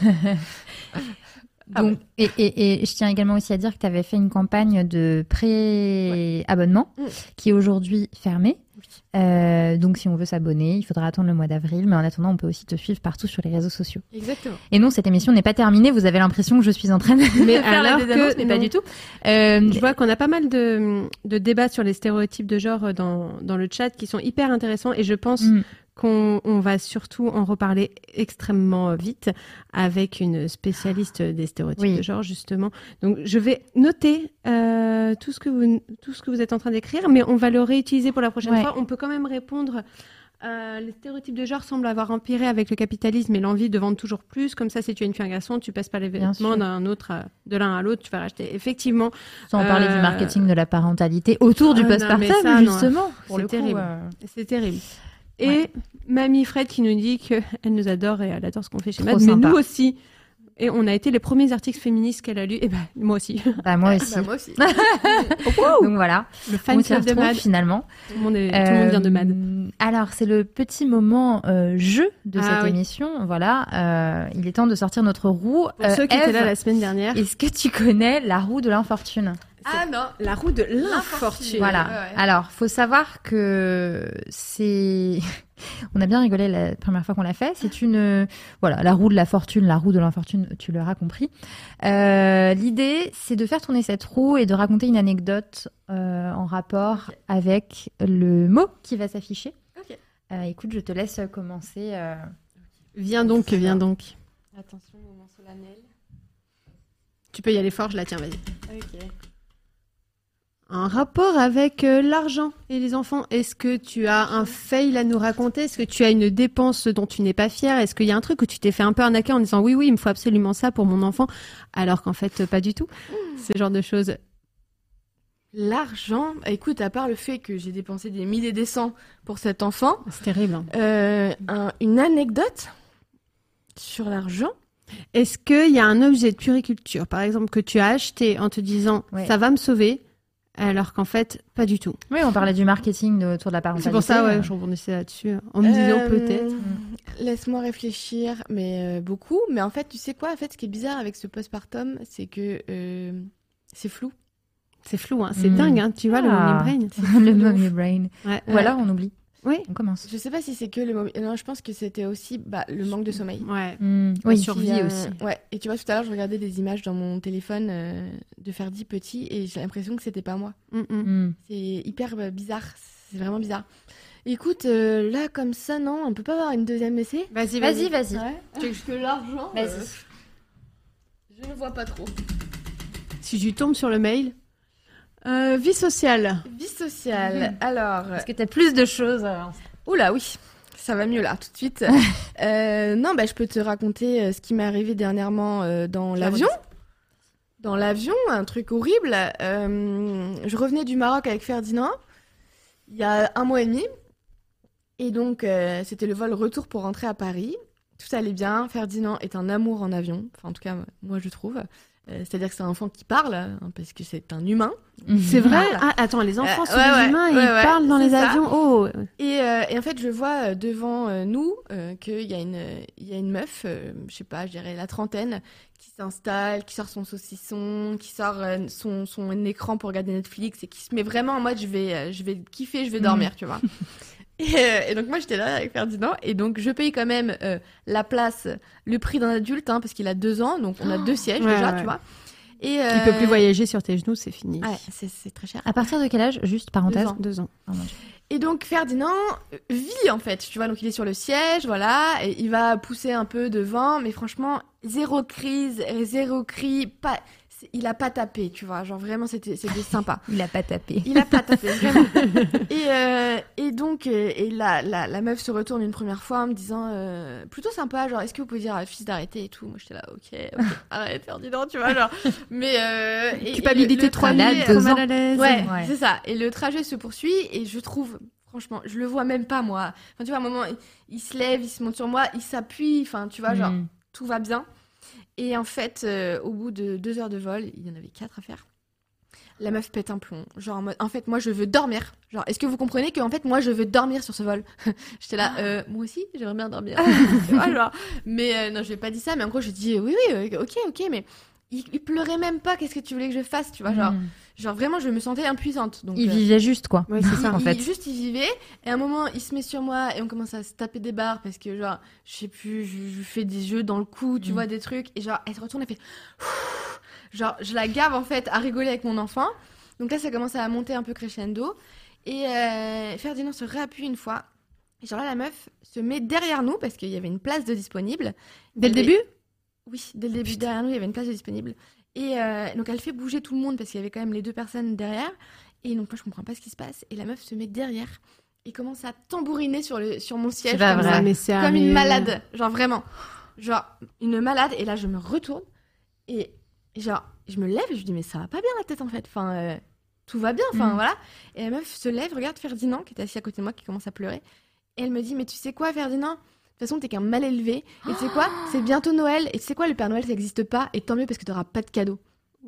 Donc, et je tiens également aussi à dire que tu avais fait une campagne de pré-abonnement qui est aujourd'hui fermée. Donc si on veut s'abonner, il faudra attendre le mois d'avril, mais en attendant on peut aussi te suivre partout sur les réseaux sociaux. Exactement. Et non, cette émission n'est pas terminée, vous avez l'impression que je suis en train de faire la annonce, mais pas du tout. Je vois qu'on a pas mal de débats sur les stéréotypes de genre dans le chat qui sont hyper intéressants, et je pense qu'on va surtout en reparler extrêmement vite avec une spécialiste des stéréotypes de genre, justement. Donc je vais noter tout ce que vous êtes en train d'écrire, mais on va le réutiliser pour la prochaine fois. On peut quand même répondre Les stéréotypes de genre semblent avoir empiré avec le capitalisme et l'envie de vendre toujours plus. Comme ça, si tu es une fille en garçon, tu passes pas les vêtements de l'un à l'autre, tu vas racheter. Effectivement. Sans parler du marketing de la parentalité autour du postpartum, justement. C'est terrible. C'est terrible. Et Mamie Fred qui nous dit qu'elle nous adore et elle adore ce qu'on fait chez Mad, mais nous aussi. Et on a été les premiers articles féministes qu'elle a lus. Et moi aussi. Moi aussi. Moi aussi. Donc voilà. Le fan club de Mad. Finalement. Tout le monde vient de Mad. Alors, c'est le petit moment jeu de cette émission. Voilà. Il est temps de sortir notre roue. Pour ceux qui étaient là la semaine dernière. Est-ce que tu connais la roue de l'infortune? Ah non, la roue de l'infortune. Voilà. Ouais. Alors, faut savoir que c'est... On a bien rigolé la première fois qu'on l'a fait. C'est la roue de la fortune, la roue de l'infortune, tu l'auras compris. L'idée, c'est de faire tourner cette roue et de raconter une anecdote en rapport avec le mot qui va s'afficher. Okay. Écoute, je te laisse commencer. Viens donc. Attention, moment solennel. Tu peux y aller fort, je la tiens, vas-y. Ok. Un rapport avec l'argent et les enfants. Est-ce que tu as un fail à nous raconter? Est-ce que tu as une dépense dont tu n'es pas fière? Est-ce qu'il y a un truc où tu t'es fait un peu arnaquer en disant oui, il me faut absolument ça pour mon enfant, alors qu'en fait, pas du tout? Ce genre de choses. L'argent, écoute, à part le fait que j'ai dépensé des milliers et des cents pour cet enfant. C'est terrible. Hein. Une anecdote sur l'argent. Est-ce qu'il y a un objet de puériculture, par exemple, que tu as acheté en te disant ça va me sauver? Alors qu'en fait, pas du tout. Oui, on parlait du marketing autour de la parentalité. C'est pour ça, je rebondissais là-dessus, en me disant peut-être. Laisse-moi réfléchir, mais beaucoup. Mais en fait, tu sais quoi? En fait, ce qui est bizarre avec ce postpartum, c'est que c'est flou. C'est flou, hein. C'est dingue, hein. Tu vois, le mommy brain. Le mommy brain. Ouais. Ou alors, on oublie. Oui. On commence. Je sais pas si c'est que le moment. Non, je pense que c'était aussi le manque de sommeil. Ouais. Oui, survie aussi. Ouais. Et tu vois, tout à l'heure, je regardais des images dans mon téléphone de Ferdi petit et j'ai l'impression que c'était pas moi. C'est hyper bizarre. C'est vraiment bizarre. Écoute, là, comme ça, non, on peut pas avoir une deuxième essai? Vas-y. Ouais. Parce que l'argent, vas-y. Je ne vois pas trop. Si tu tombes sur le mail. Vie sociale. Vie sociale. Alors. Est-ce que tu as plus de choses? Oula, oui. Ça va mieux là, tout de suite. Non, je peux te raconter ce qui m'est arrivé dernièrement dans l'avion. Dans l'avion, un truc horrible. Je revenais du Maroc avec Ferdinand il y a 1 mois et demi. Et donc, c'était le vol retour pour rentrer à Paris. Tout allait bien. Ferdinand est un amour en avion. Enfin, en tout cas, moi, je trouve. C'est-à-dire que c'est un enfant qui parle, hein, parce que c'est un humain. C'est vrai? Ah, attends, les enfants sont des humains et ils parlent dans les avions. Oh. Et en fait, je vois devant nous qu'il y a une meuf, je sais pas, je dirais la trentaine, qui s'installe, qui sort son saucisson, qui sort son écran pour regarder Netflix et qui se met vraiment en mode je vais kiffer, je vais dormir, tu vois. Et donc moi j'étais là avec Ferdinand et donc je paye quand même la place, le prix d'un adulte, hein, parce qu'il a 2 ans, donc on a 2 sièges déjà, tu vois. Et il peut plus voyager sur tes genoux, c'est fini. Ouais, c'est très cher. À partir de quel âge? Juste parenthèse. 2 ans. Oh, mon Dieu. Et donc Ferdinand vit en fait, tu vois, donc il est sur le siège, voilà, et il va pousser un peu devant, mais franchement, zéro crise, zéro cri, pas... Il a pas tapé, tu vois, genre vraiment c'était sympa. Il a pas tapé. Il a pas tapé, vraiment. Et donc la meuf se retourne une première fois en me disant plutôt sympa, genre est-ce que vous pouvez dire à la fille d'arrêter et tout. Moi j'étais là, ok, arrête Ferdinand, tu vois, genre. Mais culpabilité trop mal à l'aise. Ouais, c'est ça. Et le trajet se poursuit et je trouve, franchement, je le vois même pas moi. Enfin tu vois, à un moment il se lève, il se monte sur moi, il s'appuie, enfin tu vois, genre tout va bien. Et en fait, au bout de 2 heures de vol, il y en avait 4 à faire. La meuf pète un plomb. Genre en mode, en fait, moi, je veux dormir. Genre, est-ce que vous comprenez qu'en fait, moi, je veux dormir sur ce vol? J'étais là, moi aussi, j'aimerais bien dormir. Tu vois, genre. Mais non, je lui ai pas dit ça. Mais en gros, je dis, oui, ok, mais il pleurait même pas. Qu'est-ce que tu voulais que je fasse? Tu vois, genre vraiment, je me sentais impuissante. Donc, il vivait juste, quoi. Ouais, c'est ça, en fait. Il vivait. Et à un moment, il se met sur moi et on commence à se taper des barres parce que, genre, je sais plus, je fais des jeux dans le cou, tu vois, des trucs. Et genre, elle se retourne, elle fait... Genre, je la gave, en fait, à rigoler avec mon enfant. Donc là, ça commence à monter un peu crescendo. Et Ferdinand se réappuie une fois. Et genre là, la meuf se met derrière nous parce qu'il y avait une place de disponible. Dès le début? Oui, dès le début. Derrière nous, il y avait une place de disponible. Et donc, elle fait bouger tout le monde parce qu'il y avait quand même les 2 personnes derrière. Et donc, moi, je comprends pas ce qui se passe. Et la meuf se met derrière. il commence à tambouriner sur mon siège. C'est pas comme vrai. ça, Mais c'est comme amusant. une malade. Genre vraiment. Genre une malade. Et là, je me retourne. Et genre, je me lève et je lui dis, mais ça va pas bien la tête en fait. Enfin, tout va bien. Enfin, voilà. Et la meuf se lève, regarde Ferdinand qui était assis à côté de moi, qui commence à pleurer. Et elle me dit, mais tu sais quoi, Ferdinand ? De toute façon, t'es qu'un mal élevé. Et tu sais quoi ? C'est bientôt Noël. Et tu sais quoi, le Père Noël, ça n'existe pas. Et tant mieux parce que t'auras pas de cadeau. What ?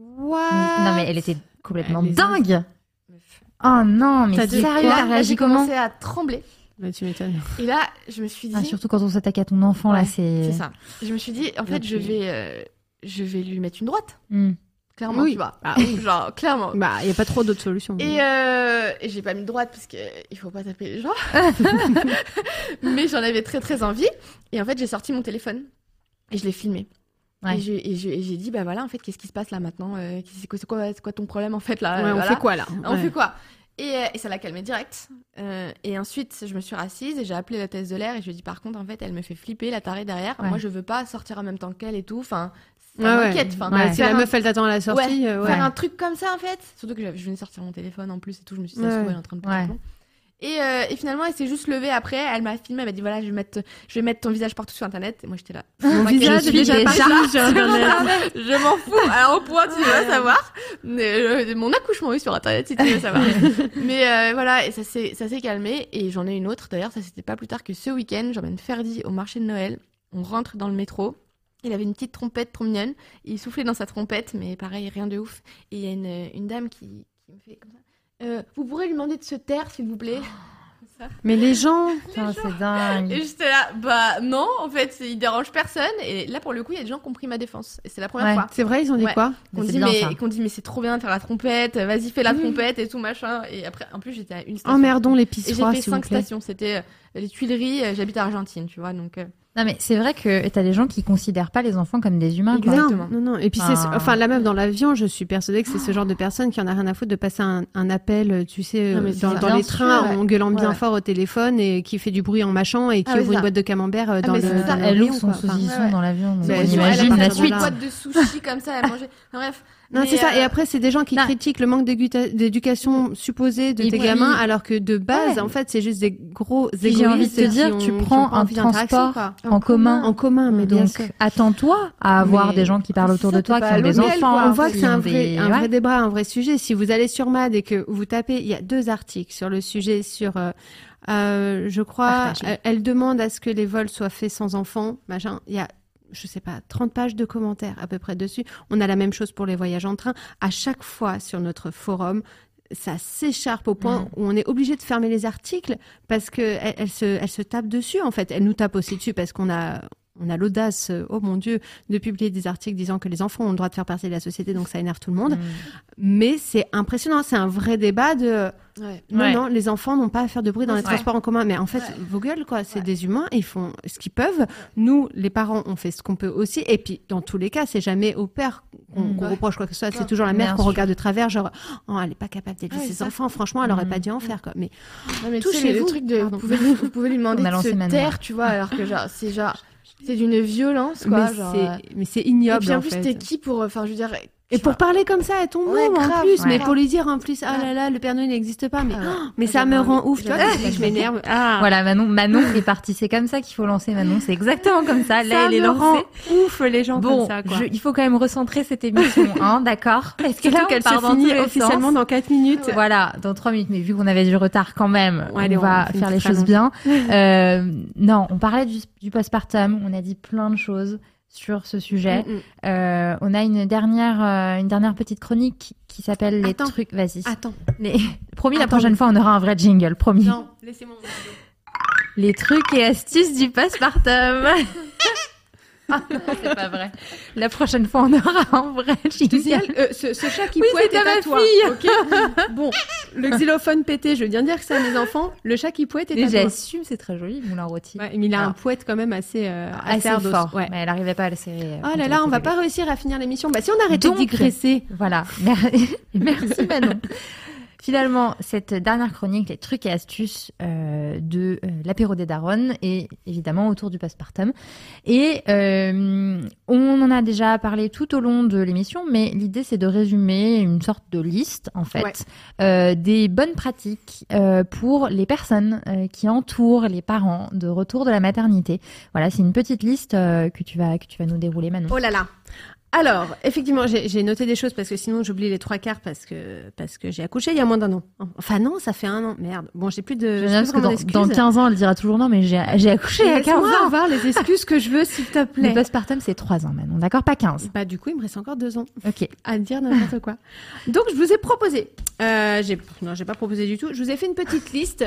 Non, mais elle était complètement Elle les dingue. Oh non, mais T'as dit sérieux, Et t'as là, réagi j'ai comment? commencé à trembler. Bah, tu m'étonnes. Et là, je me suis dit. Surtout quand on s'attaque à ton enfant, là, Ouais, c'est... C'est ça. Je me suis dit, en fait, je vais lui mettre une droite. Hmm. Clairement, Oui. tu vois. Ah oui. Genre, clairement. Bah, il n'y a pas trop d'autres solutions. Et j'ai pas mis de droite parce qu'il faut pas taper les gens. Mais j'en avais très très envie. Et en fait, j'ai sorti mon téléphone et je l'ai filmé. Ouais. Et j'ai dit, bah voilà, en fait, qu'est-ce qui se passe là maintenant c'est quoi ton problème en fait là Ouais, on voilà. fait quoi là ? On Ouais. fait quoi et ça l'a calmé direct. Et ensuite, je me suis rassise et j'ai appelé l'hôtesse de l'air et je lui ai dit, par contre, en fait, elle me fait flipper, la tarée derrière. Ouais. Moi, je veux pas sortir en même temps qu'elle et tout. Enfin, ça Ouais, m'inquiète. ouais. Enfin, Ouais, si faire la un- meuf elle t'attend à la sortie, Ouais, ouais. faire un truc comme ça en fait. Surtout que je venais de sortir mon téléphone en plus et tout. Je me suis dit, ça se Ouais. trouve, elle est en train de péter Ouais. un plomb. Et finalement, elle s'est juste levée après. Elle m'a filmé. Elle m'a dit, voilà, je vais mettre ton visage partout sur Internet. Et moi, j'étais là. Mon T'inquiète, visage je est suis déjà déjà parti sur Internet. je m'en fous. Alors, au point, tu veux savoir. Mais, mon accouchement est sur Internet, si tu veux savoir. Mais voilà, et ça s'est calmé. Et j'en ai une autre. D'ailleurs, ça, c'était pas plus tard que ce week-end. J'emmène Ferdi au marché de Noël. On rentre dans le métro. Il avait une petite trompette trop mignonne. Il soufflait dans sa trompette, mais pareil, rien de ouf. Et il y a une dame qui me fait comme ça. Vous pourrez lui demander de se taire, s'il vous plaît. Mais les gens, Putain, c'est dingue. Et j'étais là, bah non, en fait, il dérange personne. Et là, pour le coup, il y a des gens qui ont pris ma défense. Et c'est la première Ouais. fois. c'est vrai, ils ont dit Ouais. quoi ? Qu'on C'est dit, bien, ça. qu'on dit, mais c'est trop bien de faire la trompette, vas-y, fais la trompette et tout, machin. Et après, en plus, j'étais à une station. Emmerdons les Et j'ai pissoirs, fait s'il vous 5 plaît. stations. C'était les Tuileries, j'habite à Argentine, tu vois, donc. Non, mais c'est vrai que t'as des gens qui considèrent pas les enfants comme des humains, quoi. Exactement. Non, non. Et puis Enfin- la meuf dans l'avion, je suis persuadée que c'est ce genre de personne qui en a rien à foutre de passer un appel, tu sais, Non, mais c'est dans ça. les Bien trains sûr, en gueulant bien Ouais. fort au téléphone et qui fait du bruit en mâchant et qui Ah, oui, ouvre une ça. boîte de camembert dans mais le c'est ça. dans le Elle rayon, ouvre son quoi. Enfin, saucisson ouais. dans l'avion. Donc Bah, on elle imagine elle a la fait suite. une boîte de sushis comme ça, elle mangeait. Enfin, bref. Non, Mais, c'est ça. Et après, c'est des gens qui non. critiquent le manque d'éducation supposée de Et tes puis- gamins, alors que de base, Ouais. en fait, c'est juste des gros Puis égoïstes. j'ai envie de te qui dire, ont- tu qui ont prends pas un envie d'interaction, transport quoi. en commun. En commun, mais bien Donc, sûr. attends-toi à avoir Mais des gens qui parlent c'est autour ça, de toi, t'es qui pas ont des à l'hôtel, enfants. quoi. On voit que qui c'est un ont vrai, des- un ouais. vrai débat, un vrai sujet. Si vous allez sur MAD et que vous tapez, il y a 2 articles sur le sujet sur, je crois, Partagez. elle demande à ce que les vols soient faits sans enfants, machin. Il y a, je sais pas, 30 pages de commentaires à peu près dessus. On a la même chose pour les voyages en train. À chaque fois sur notre forum, ça s'écharpe au point où on est obligé de fermer les articles parce que elle se tape dessus, en fait. Elle nous tape aussi dessus parce qu'on a l'audace, oh mon Dieu, de publier des articles disant que les enfants ont le droit de faire partie de la société, donc ça énerve tout le monde. Mais c'est impressionnant, c'est un vrai débat de... Ouais. Non, Ouais. non, les enfants n'ont pas à faire de bruit dans les Ouais. transports en commun. Mais en fait, vos gueules, quoi, c'est des humains, ils font ce qu'ils peuvent. Nous, les parents, on fait ce qu'on peut aussi. Et puis, dans tous les cas, c'est jamais au père qu'on reproche quoi que ce soit. C'est toujours la mère Bien qu'on sûr. regarde de travers, genre, oh, elle est pas capable d'élever Ouais, ses ça. enfants. Franchement, elle aurait pas dû en faire, quoi. Mais Non, mais tu sais, le Touchez-vous. truc de, Pardon. vous pouvez lui demander On a de lancé se Manon, taire, là. tu vois, alors que c'est d'une violence, quoi. mais c'est Et ignoble, puis en en plus, fait. t'es qui pour, enfin, je veux dire. Et pour parler comme ça à ton Ouais, môme, en grave, plus, mais ouais. pour lui dire en plus, ah Ouais. là là, le Père Noël n'existe pas, mais, Ah ouais. mais ça me J'avais rend envie- ouf, tu vois, j'avais quand je dis que je m'énerve. Ah. Voilà, Manon est partie. C'est comme ça qu'il faut lancer Manon. C'est exactement comme ça. Là, Ça elle est me rend lancée. ouf, les gens Bon, comme ça, quoi. il faut quand même recentrer cette émission, hein, d'accord? Parce que là, Surtout on qu'elle part se dans finit tous les officiellement sens. dans 4 minutes. Voilà, dans 3 minutes. Mais vu qu'on avait du retard quand même, Ouais, allez, on va on fait faire une les petite choses bien. Non, on parlait du postpartum. On a dit plein de choses sur ce sujet. On a une dernière petite chronique qui s'appelle les Attends. trucs. Vas-y. Attends. Promis, la Attends. prochaine fois, on aura un vrai jingle. Promis. Non, laissez-moi. Les trucs et astuces du postpartum. Ah non, c'est pas vrai. La prochaine fois, on aura un vrai jingle. Ce chat qui Oui, pouette c'est est à ma à toi. fille. Ok. Bon, le xylophone pété, je veux bien dire que c'est à mes enfants. Le chat qui pouette est Et à toi. j'assume, c'est très joli, moulin rôti. Ouais, mais il a un Alors, pouette quand même assez assez ardos. fort. Ouais. Mais elle arrivait pas à le serrer. Oh là là, on va pas réussir à finir l'émission. Bah si on arrêtait de Donc, digresser. Voilà. Merci Manon. Finalement, cette dernière chronique, les trucs et astuces de l'apéro des daronnes et évidemment autour du postpartum. Et on en a déjà parlé tout au long de l'émission, mais l'idée c'est de résumer une sorte de liste en fait des bonnes pratiques pour les personnes qui entourent les parents de retour de la maternité. Voilà, c'est une petite liste que tu vas nous dérouler, Manon. Oh là là. Alors, effectivement, j'ai noté des choses parce que sinon j'oublie les 3/4 parce que j'ai accouché il y a moins d'un an. Enfin non, ça fait 1 an. Merde. Bon, j'ai plus de parce que dans 15 ans, elle dira toujours non, mais j'ai accouché à 15 ans. Laisse-moi avoir les excuses que je veux, s'il te plaît. Le postpartum, c'est 3 ans, Manon. D'accord, pas 15. Bah du coup, il me reste encore 2 ans. Ok. À dire n'importe quoi. Donc, je vous ai proposé. J'ai pas proposé du tout. Je vous ai fait une petite liste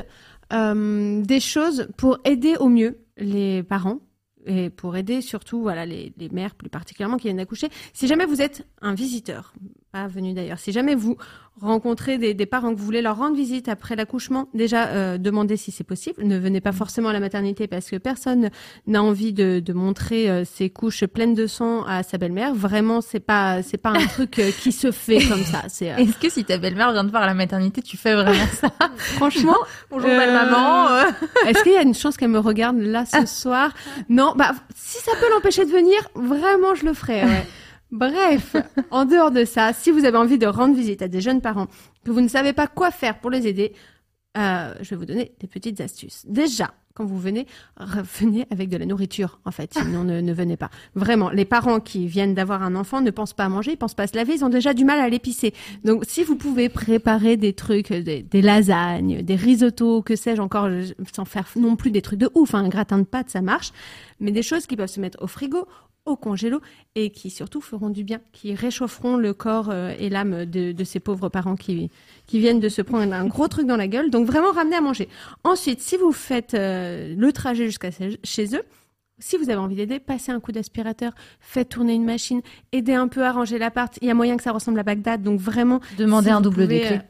des choses pour aider au mieux les parents. Et pour aider surtout les mères plus particulièrement qui viennent d'accoucher. Si jamais vous êtes un visiteur, pas venu d'ailleurs, si jamais vous rencontrez des parents que vous voulez leur rendre visite après l'accouchement, déjà demandez si c'est possible. Ne venez pas forcément à la maternité parce que personne n'a envie de montrer ses couches pleines de sang à sa belle-mère. Vraiment, c'est pas un truc qui se fait comme ça. Est-ce que si ta belle-mère vient te voir à la maternité, tu fais vraiment ça? Franchement, bonjour belle-maman. Est-ce qu'il y a une chance qu'elle me regarde là ce soir? Non, si ça peut l'empêcher de venir, vraiment je le ferai. Ouais. Bref, en dehors de ça, si vous avez envie de rendre visite à des jeunes parents, que vous ne savez pas quoi faire pour les aider, je vais vous donner des petites astuces. Déjà, quand vous venez, revenez avec de la nourriture, en fait. Sinon, ne venez pas. Vraiment, les parents qui viennent d'avoir un enfant ne pensent pas à manger, ils pensent pas à se laver, ils ont déjà du mal à l'épicer. Donc, si vous pouvez préparer des trucs, des lasagnes, des risottos, que sais-je encore, sans faire non plus des trucs de ouf, un gratin de pâtes, ça marche. Mais des choses qui peuvent se mettre au frigo, au congélo et qui surtout feront du bien, qui réchaufferont le corps et l'âme de ces pauvres parents qui viennent de se prendre un gros truc dans la gueule. Donc vraiment ramenez à manger. Ensuite, si vous faites le trajet jusqu'à chez eux, si vous avez envie d'aider, passez un coup d'aspirateur, faites tourner une machine, aidez un peu à ranger l'appart. Il y a moyen que ça ressemble à Bagdad, donc vraiment... Demandez un double de clés.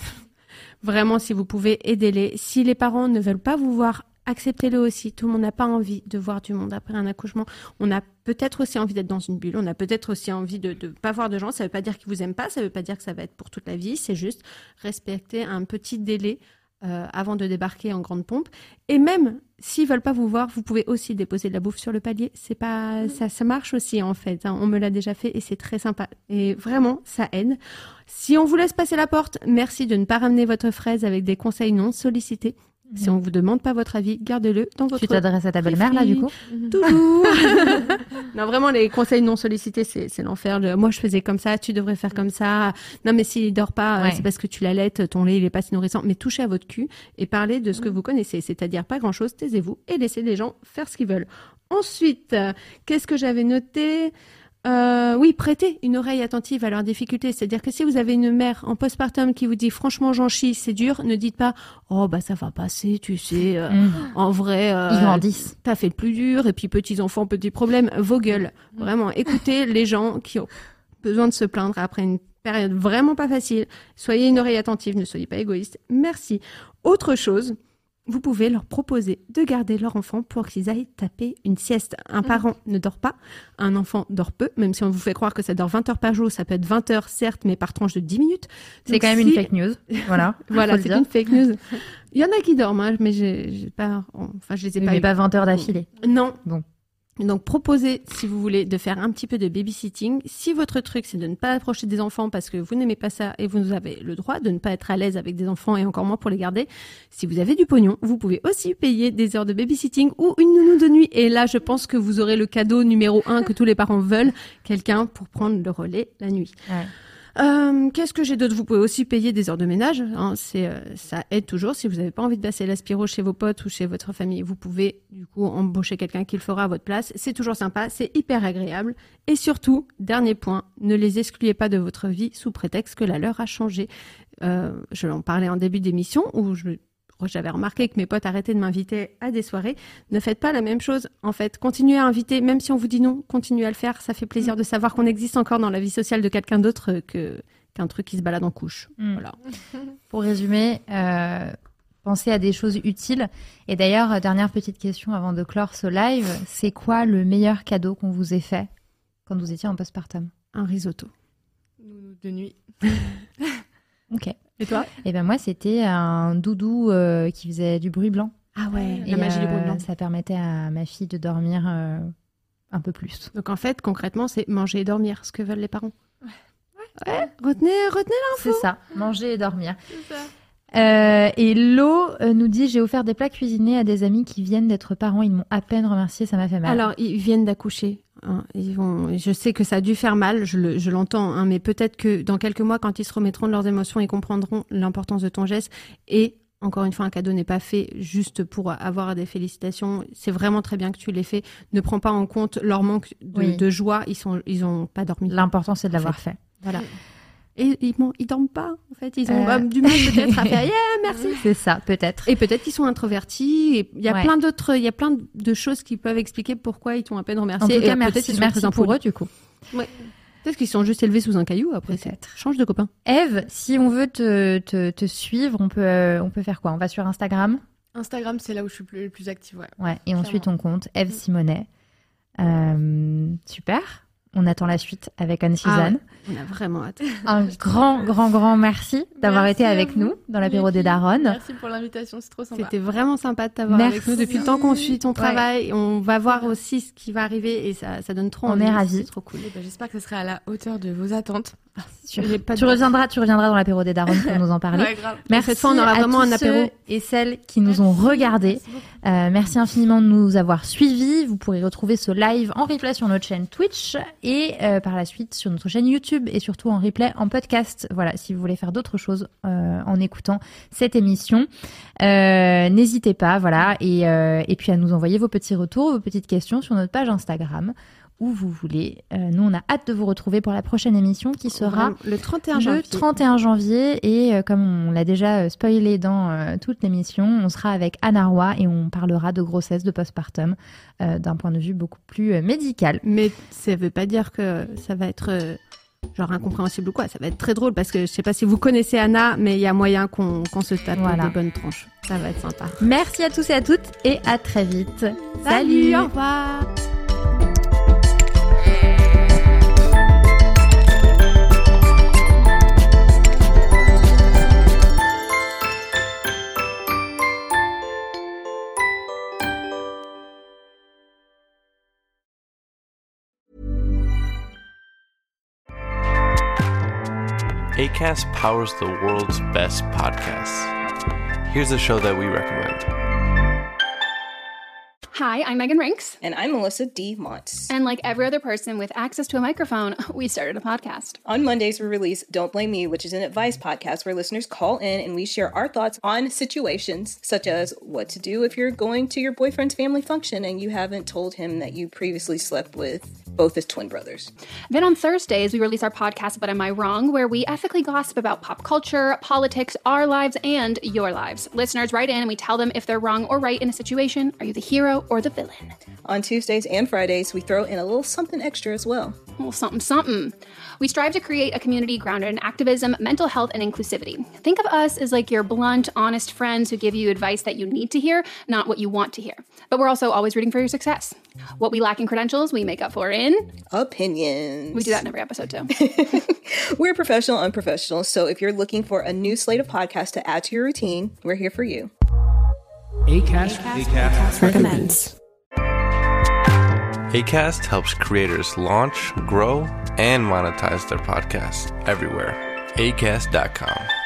Vraiment, si vous pouvez, aidez-les. Si les parents ne veulent pas vous voir, acceptez-le aussi. Tout le monde n'a pas envie de voir du monde après un accouchement. On a peut-être aussi envie d'être dans une bulle. On a peut-être aussi envie de pas voir de gens. Ça ne veut pas dire qu'ils vous aiment pas. Ça ne veut pas dire que ça va être pour toute la vie. C'est juste respecter un petit délai avant de débarquer en grande pompe. Et même s'ils veulent pas vous voir, vous pouvez aussi déposer de la bouffe sur le palier. C'est pas ça marche aussi en fait. On me l'a déjà fait et c'est très sympa. Et vraiment, ça aide. Si on vous laisse passer la porte, merci de ne pas ramener votre fraise avec des conseils non sollicités. Si on vous demande pas votre avis, gardez-le dans votre... Tu t'adresses à ta belle-mère, là, du coup? Toujours. Non, vraiment, les conseils non sollicités, c'est l'enfer. Moi, je faisais comme ça, tu devrais faire comme ça. Non, mais s'il dort pas, c'est parce que tu l'allaites, ton lait, il est pas si nourrissant. Mais touchez à votre cul et parlez de ce que vous connaissez. C'est-à-dire pas grand-chose, taisez-vous et laissez les gens faire ce qu'ils veulent. Ensuite, qu'est-ce que j'avais noté? Oui, prêtez une oreille attentive à leurs difficultés. C'est-à-dire que si vous avez une mère en postpartum qui vous dit franchement j'en chie, c'est dur, ne dites pas oh ça va passer, tu sais. En vrai, ils grandissent. T'as fait le plus dur et puis petits enfants, petits problèmes. Vos gueules. Vraiment, écoutez les gens qui ont besoin de se plaindre après une période vraiment pas facile. Soyez une oreille attentive, ne soyez pas égoïste. Merci. Autre chose. Vous pouvez leur proposer de garder leur enfant pour qu'ils aillent taper une sieste. Un parent ne dort pas, un enfant dort peu, même si on vous fait croire que ça dort 20 heures par jour, ça peut être 20 heures certes, mais par tranche de 10 minutes. C'est quand même une fake news. Voilà, c'est une fake news. Il y en a qui dorment, mais j'ai pas, enfin je les ai pas. Mais pas 20 heures d'affilée. Non. Bon. Donc, proposez, si vous voulez, de faire un petit peu de babysitting. Si votre truc, c'est de ne pas approcher des enfants parce que vous n'aimez pas ça et vous avez le droit de ne pas être à l'aise avec des enfants et encore moins pour les garder, si vous avez du pognon, vous pouvez aussi payer des heures de babysitting ou une nounou de nuit. Et là, je pense que vous aurez le cadeau numéro 1 que tous les parents veulent, quelqu'un pour prendre le relais la nuit. Ouais. Qu'est-ce que j'ai d'autre? Vous pouvez aussi payer des heures de ménage. Hein, ça aide toujours. Si vous n'avez pas envie de passer l'aspiro chez vos potes ou chez votre famille, vous pouvez du coup embaucher quelqu'un qui le fera à votre place. C'est toujours sympa, c'est hyper agréable. Et surtout, dernier point, ne les excluez pas de votre vie sous prétexte que la leur a changé. Je en parlais en début d'émission où j'avais remarqué que mes potes arrêtaient de m'inviter à des soirées. Ne faites pas la même chose, en fait. Continuez à inviter, même si on vous dit non, continuez à le faire. Ça fait plaisir de savoir qu'on existe encore dans la vie sociale de quelqu'un d'autre qu'un truc qui se balade en couche. Voilà. Pour résumer, pensez à des choses utiles. Et d'ailleurs, dernière petite question avant de clore ce live, c'est quoi le meilleur cadeau qu'on vous ait fait quand vous étiez en postpartum? Un risotto. De nuit. Ok. Et toi? Et ben moi, c'était un doudou qui faisait du bruit blanc Ah ouais, Et la magie du bruit blanc. ça permettait à ma fille de dormir un peu plus. Donc en fait, concrètement, c'est manger et dormir, ce que veulent les parents. Ouais. Retenez l'info. C'est ça, manger et dormir. C'est ça. Et Lo nous dit, j'ai offert des plats cuisinés à des amis qui viennent d'être parents. Ils m'ont à peine remercié, ça m'a fait mal. Alors, ils viennent d'accoucher. Hein. Je sais que ça a dû faire mal, je l'entends, hein, mais peut-être que dans quelques mois, quand ils se remettront de leurs émotions, ils comprendront l'importance de ton geste. Et encore une fois, un cadeau n'est pas fait juste pour avoir des félicitations. C'est vraiment très bien que tu l'aies fait. Ne prends pas en compte leur manque de joie. Ils ont pas dormi. L'important, c'est de l'avoir fait. Voilà. Et ils dorment pas, en fait. Ils ont du mal peut-être à faire « Yeah, merci !» C'est ça, peut-être. Et peut-être qu'ils sont introvertis. Et il y a plein de choses qui peuvent expliquer pourquoi ils t'ont à peine remercié. En tout cas, merci pour eux, du coup. Ouais. Peut-être qu'ils sont juste élevés sous un caillou, après. Peut-être. Change de copain. Eve, si on veut te suivre, on peut faire quoi? On va sur Instagram? Instagram, c'est là où je suis le plus active, ouais. Ouais, et on suit ton compte, Eve Simonet. Super. On attend la suite avec Anne-Suzanne. On a vraiment hâte. Un grand merci d'avoir été avec nous dans l'apéro des Daronnes. Merci pour l'invitation, c'est trop sympa. C'était vraiment sympa de t'avoir avec nous depuis le temps qu'on suit ton travail. On va voir aussi ce qui va arriver et ça donne trop envie. On est ravis. C'est trop cool. J'espère que ce sera à la hauteur de vos attentes. Tu reviendras dans l'apéro des Daronnes pour nous en parler. Ouais, grave. Merci. Cette fois, on aura vraiment un apéro. Ceux et celles qui nous ont regardés. Merci infiniment de nous avoir suivis. Vous pourrez retrouver ce live en replay sur notre chaîne Twitch et par la suite sur notre chaîne YouTube et surtout en replay en podcast. Voilà, si vous voulez faire d'autres choses en écoutant cette émission, n'hésitez pas. Voilà, et puis à nous envoyer vos petits retours, vos petites questions sur notre page Instagram. Où vous voulez. Nous, on a hâte de vous retrouver pour la prochaine émission qui sera le 31 janvier. Le 31 janvier. Et comme on l'a déjà spoilé dans toute l'émission, on sera avec Anna Roy et on parlera de grossesse, de postpartum, d'un point de vue beaucoup plus médical. Mais ça ne veut pas dire que ça va être genre incompréhensible ou quoi. Ça va être très drôle parce que je ne sais pas si vous connaissez Anna, mais il y a moyen qu'on se tape des bonnes tranches. Ça va être sympa. Merci à tous et à toutes et à très vite. Salut, au revoir. Acast powers the world's best podcasts. Here's a show that we recommend. Hi, I'm Megan Rinks. And I'm Melissa D. Montz. And like every other person with access to a microphone, we started a podcast. On Mondays, we release Don't Blame Me, which is an advice podcast where listeners call in and we share our thoughts on situations such as what to do if you're going to your boyfriend's family function and you haven't told him that you previously slept with both his twin brothers. Then on Thursdays, we release our podcast, But Am I Wrong?, where we ethically gossip about pop culture, politics, our lives, and your lives. Listeners write in and we tell them if they're wrong or right in a situation. Are you the hero or the villain? On Tuesdays and Fridays, we throw in a little something extra as well. A little something. We strive to create a community grounded in activism, mental health, and inclusivity. Think of us as like your blunt, honest friends who give you advice that you need to hear, not what you want to hear. But we're also always rooting for your success. What we lack in credentials, we make up for in opinions. We do that in every episode too. We're professional, unprofessional. So if you're looking for a new slate of podcasts to add to your routine, we're here for you. Acast recommends. Acast helps creators launch, grow, and monetize their podcasts everywhere. Acast.com.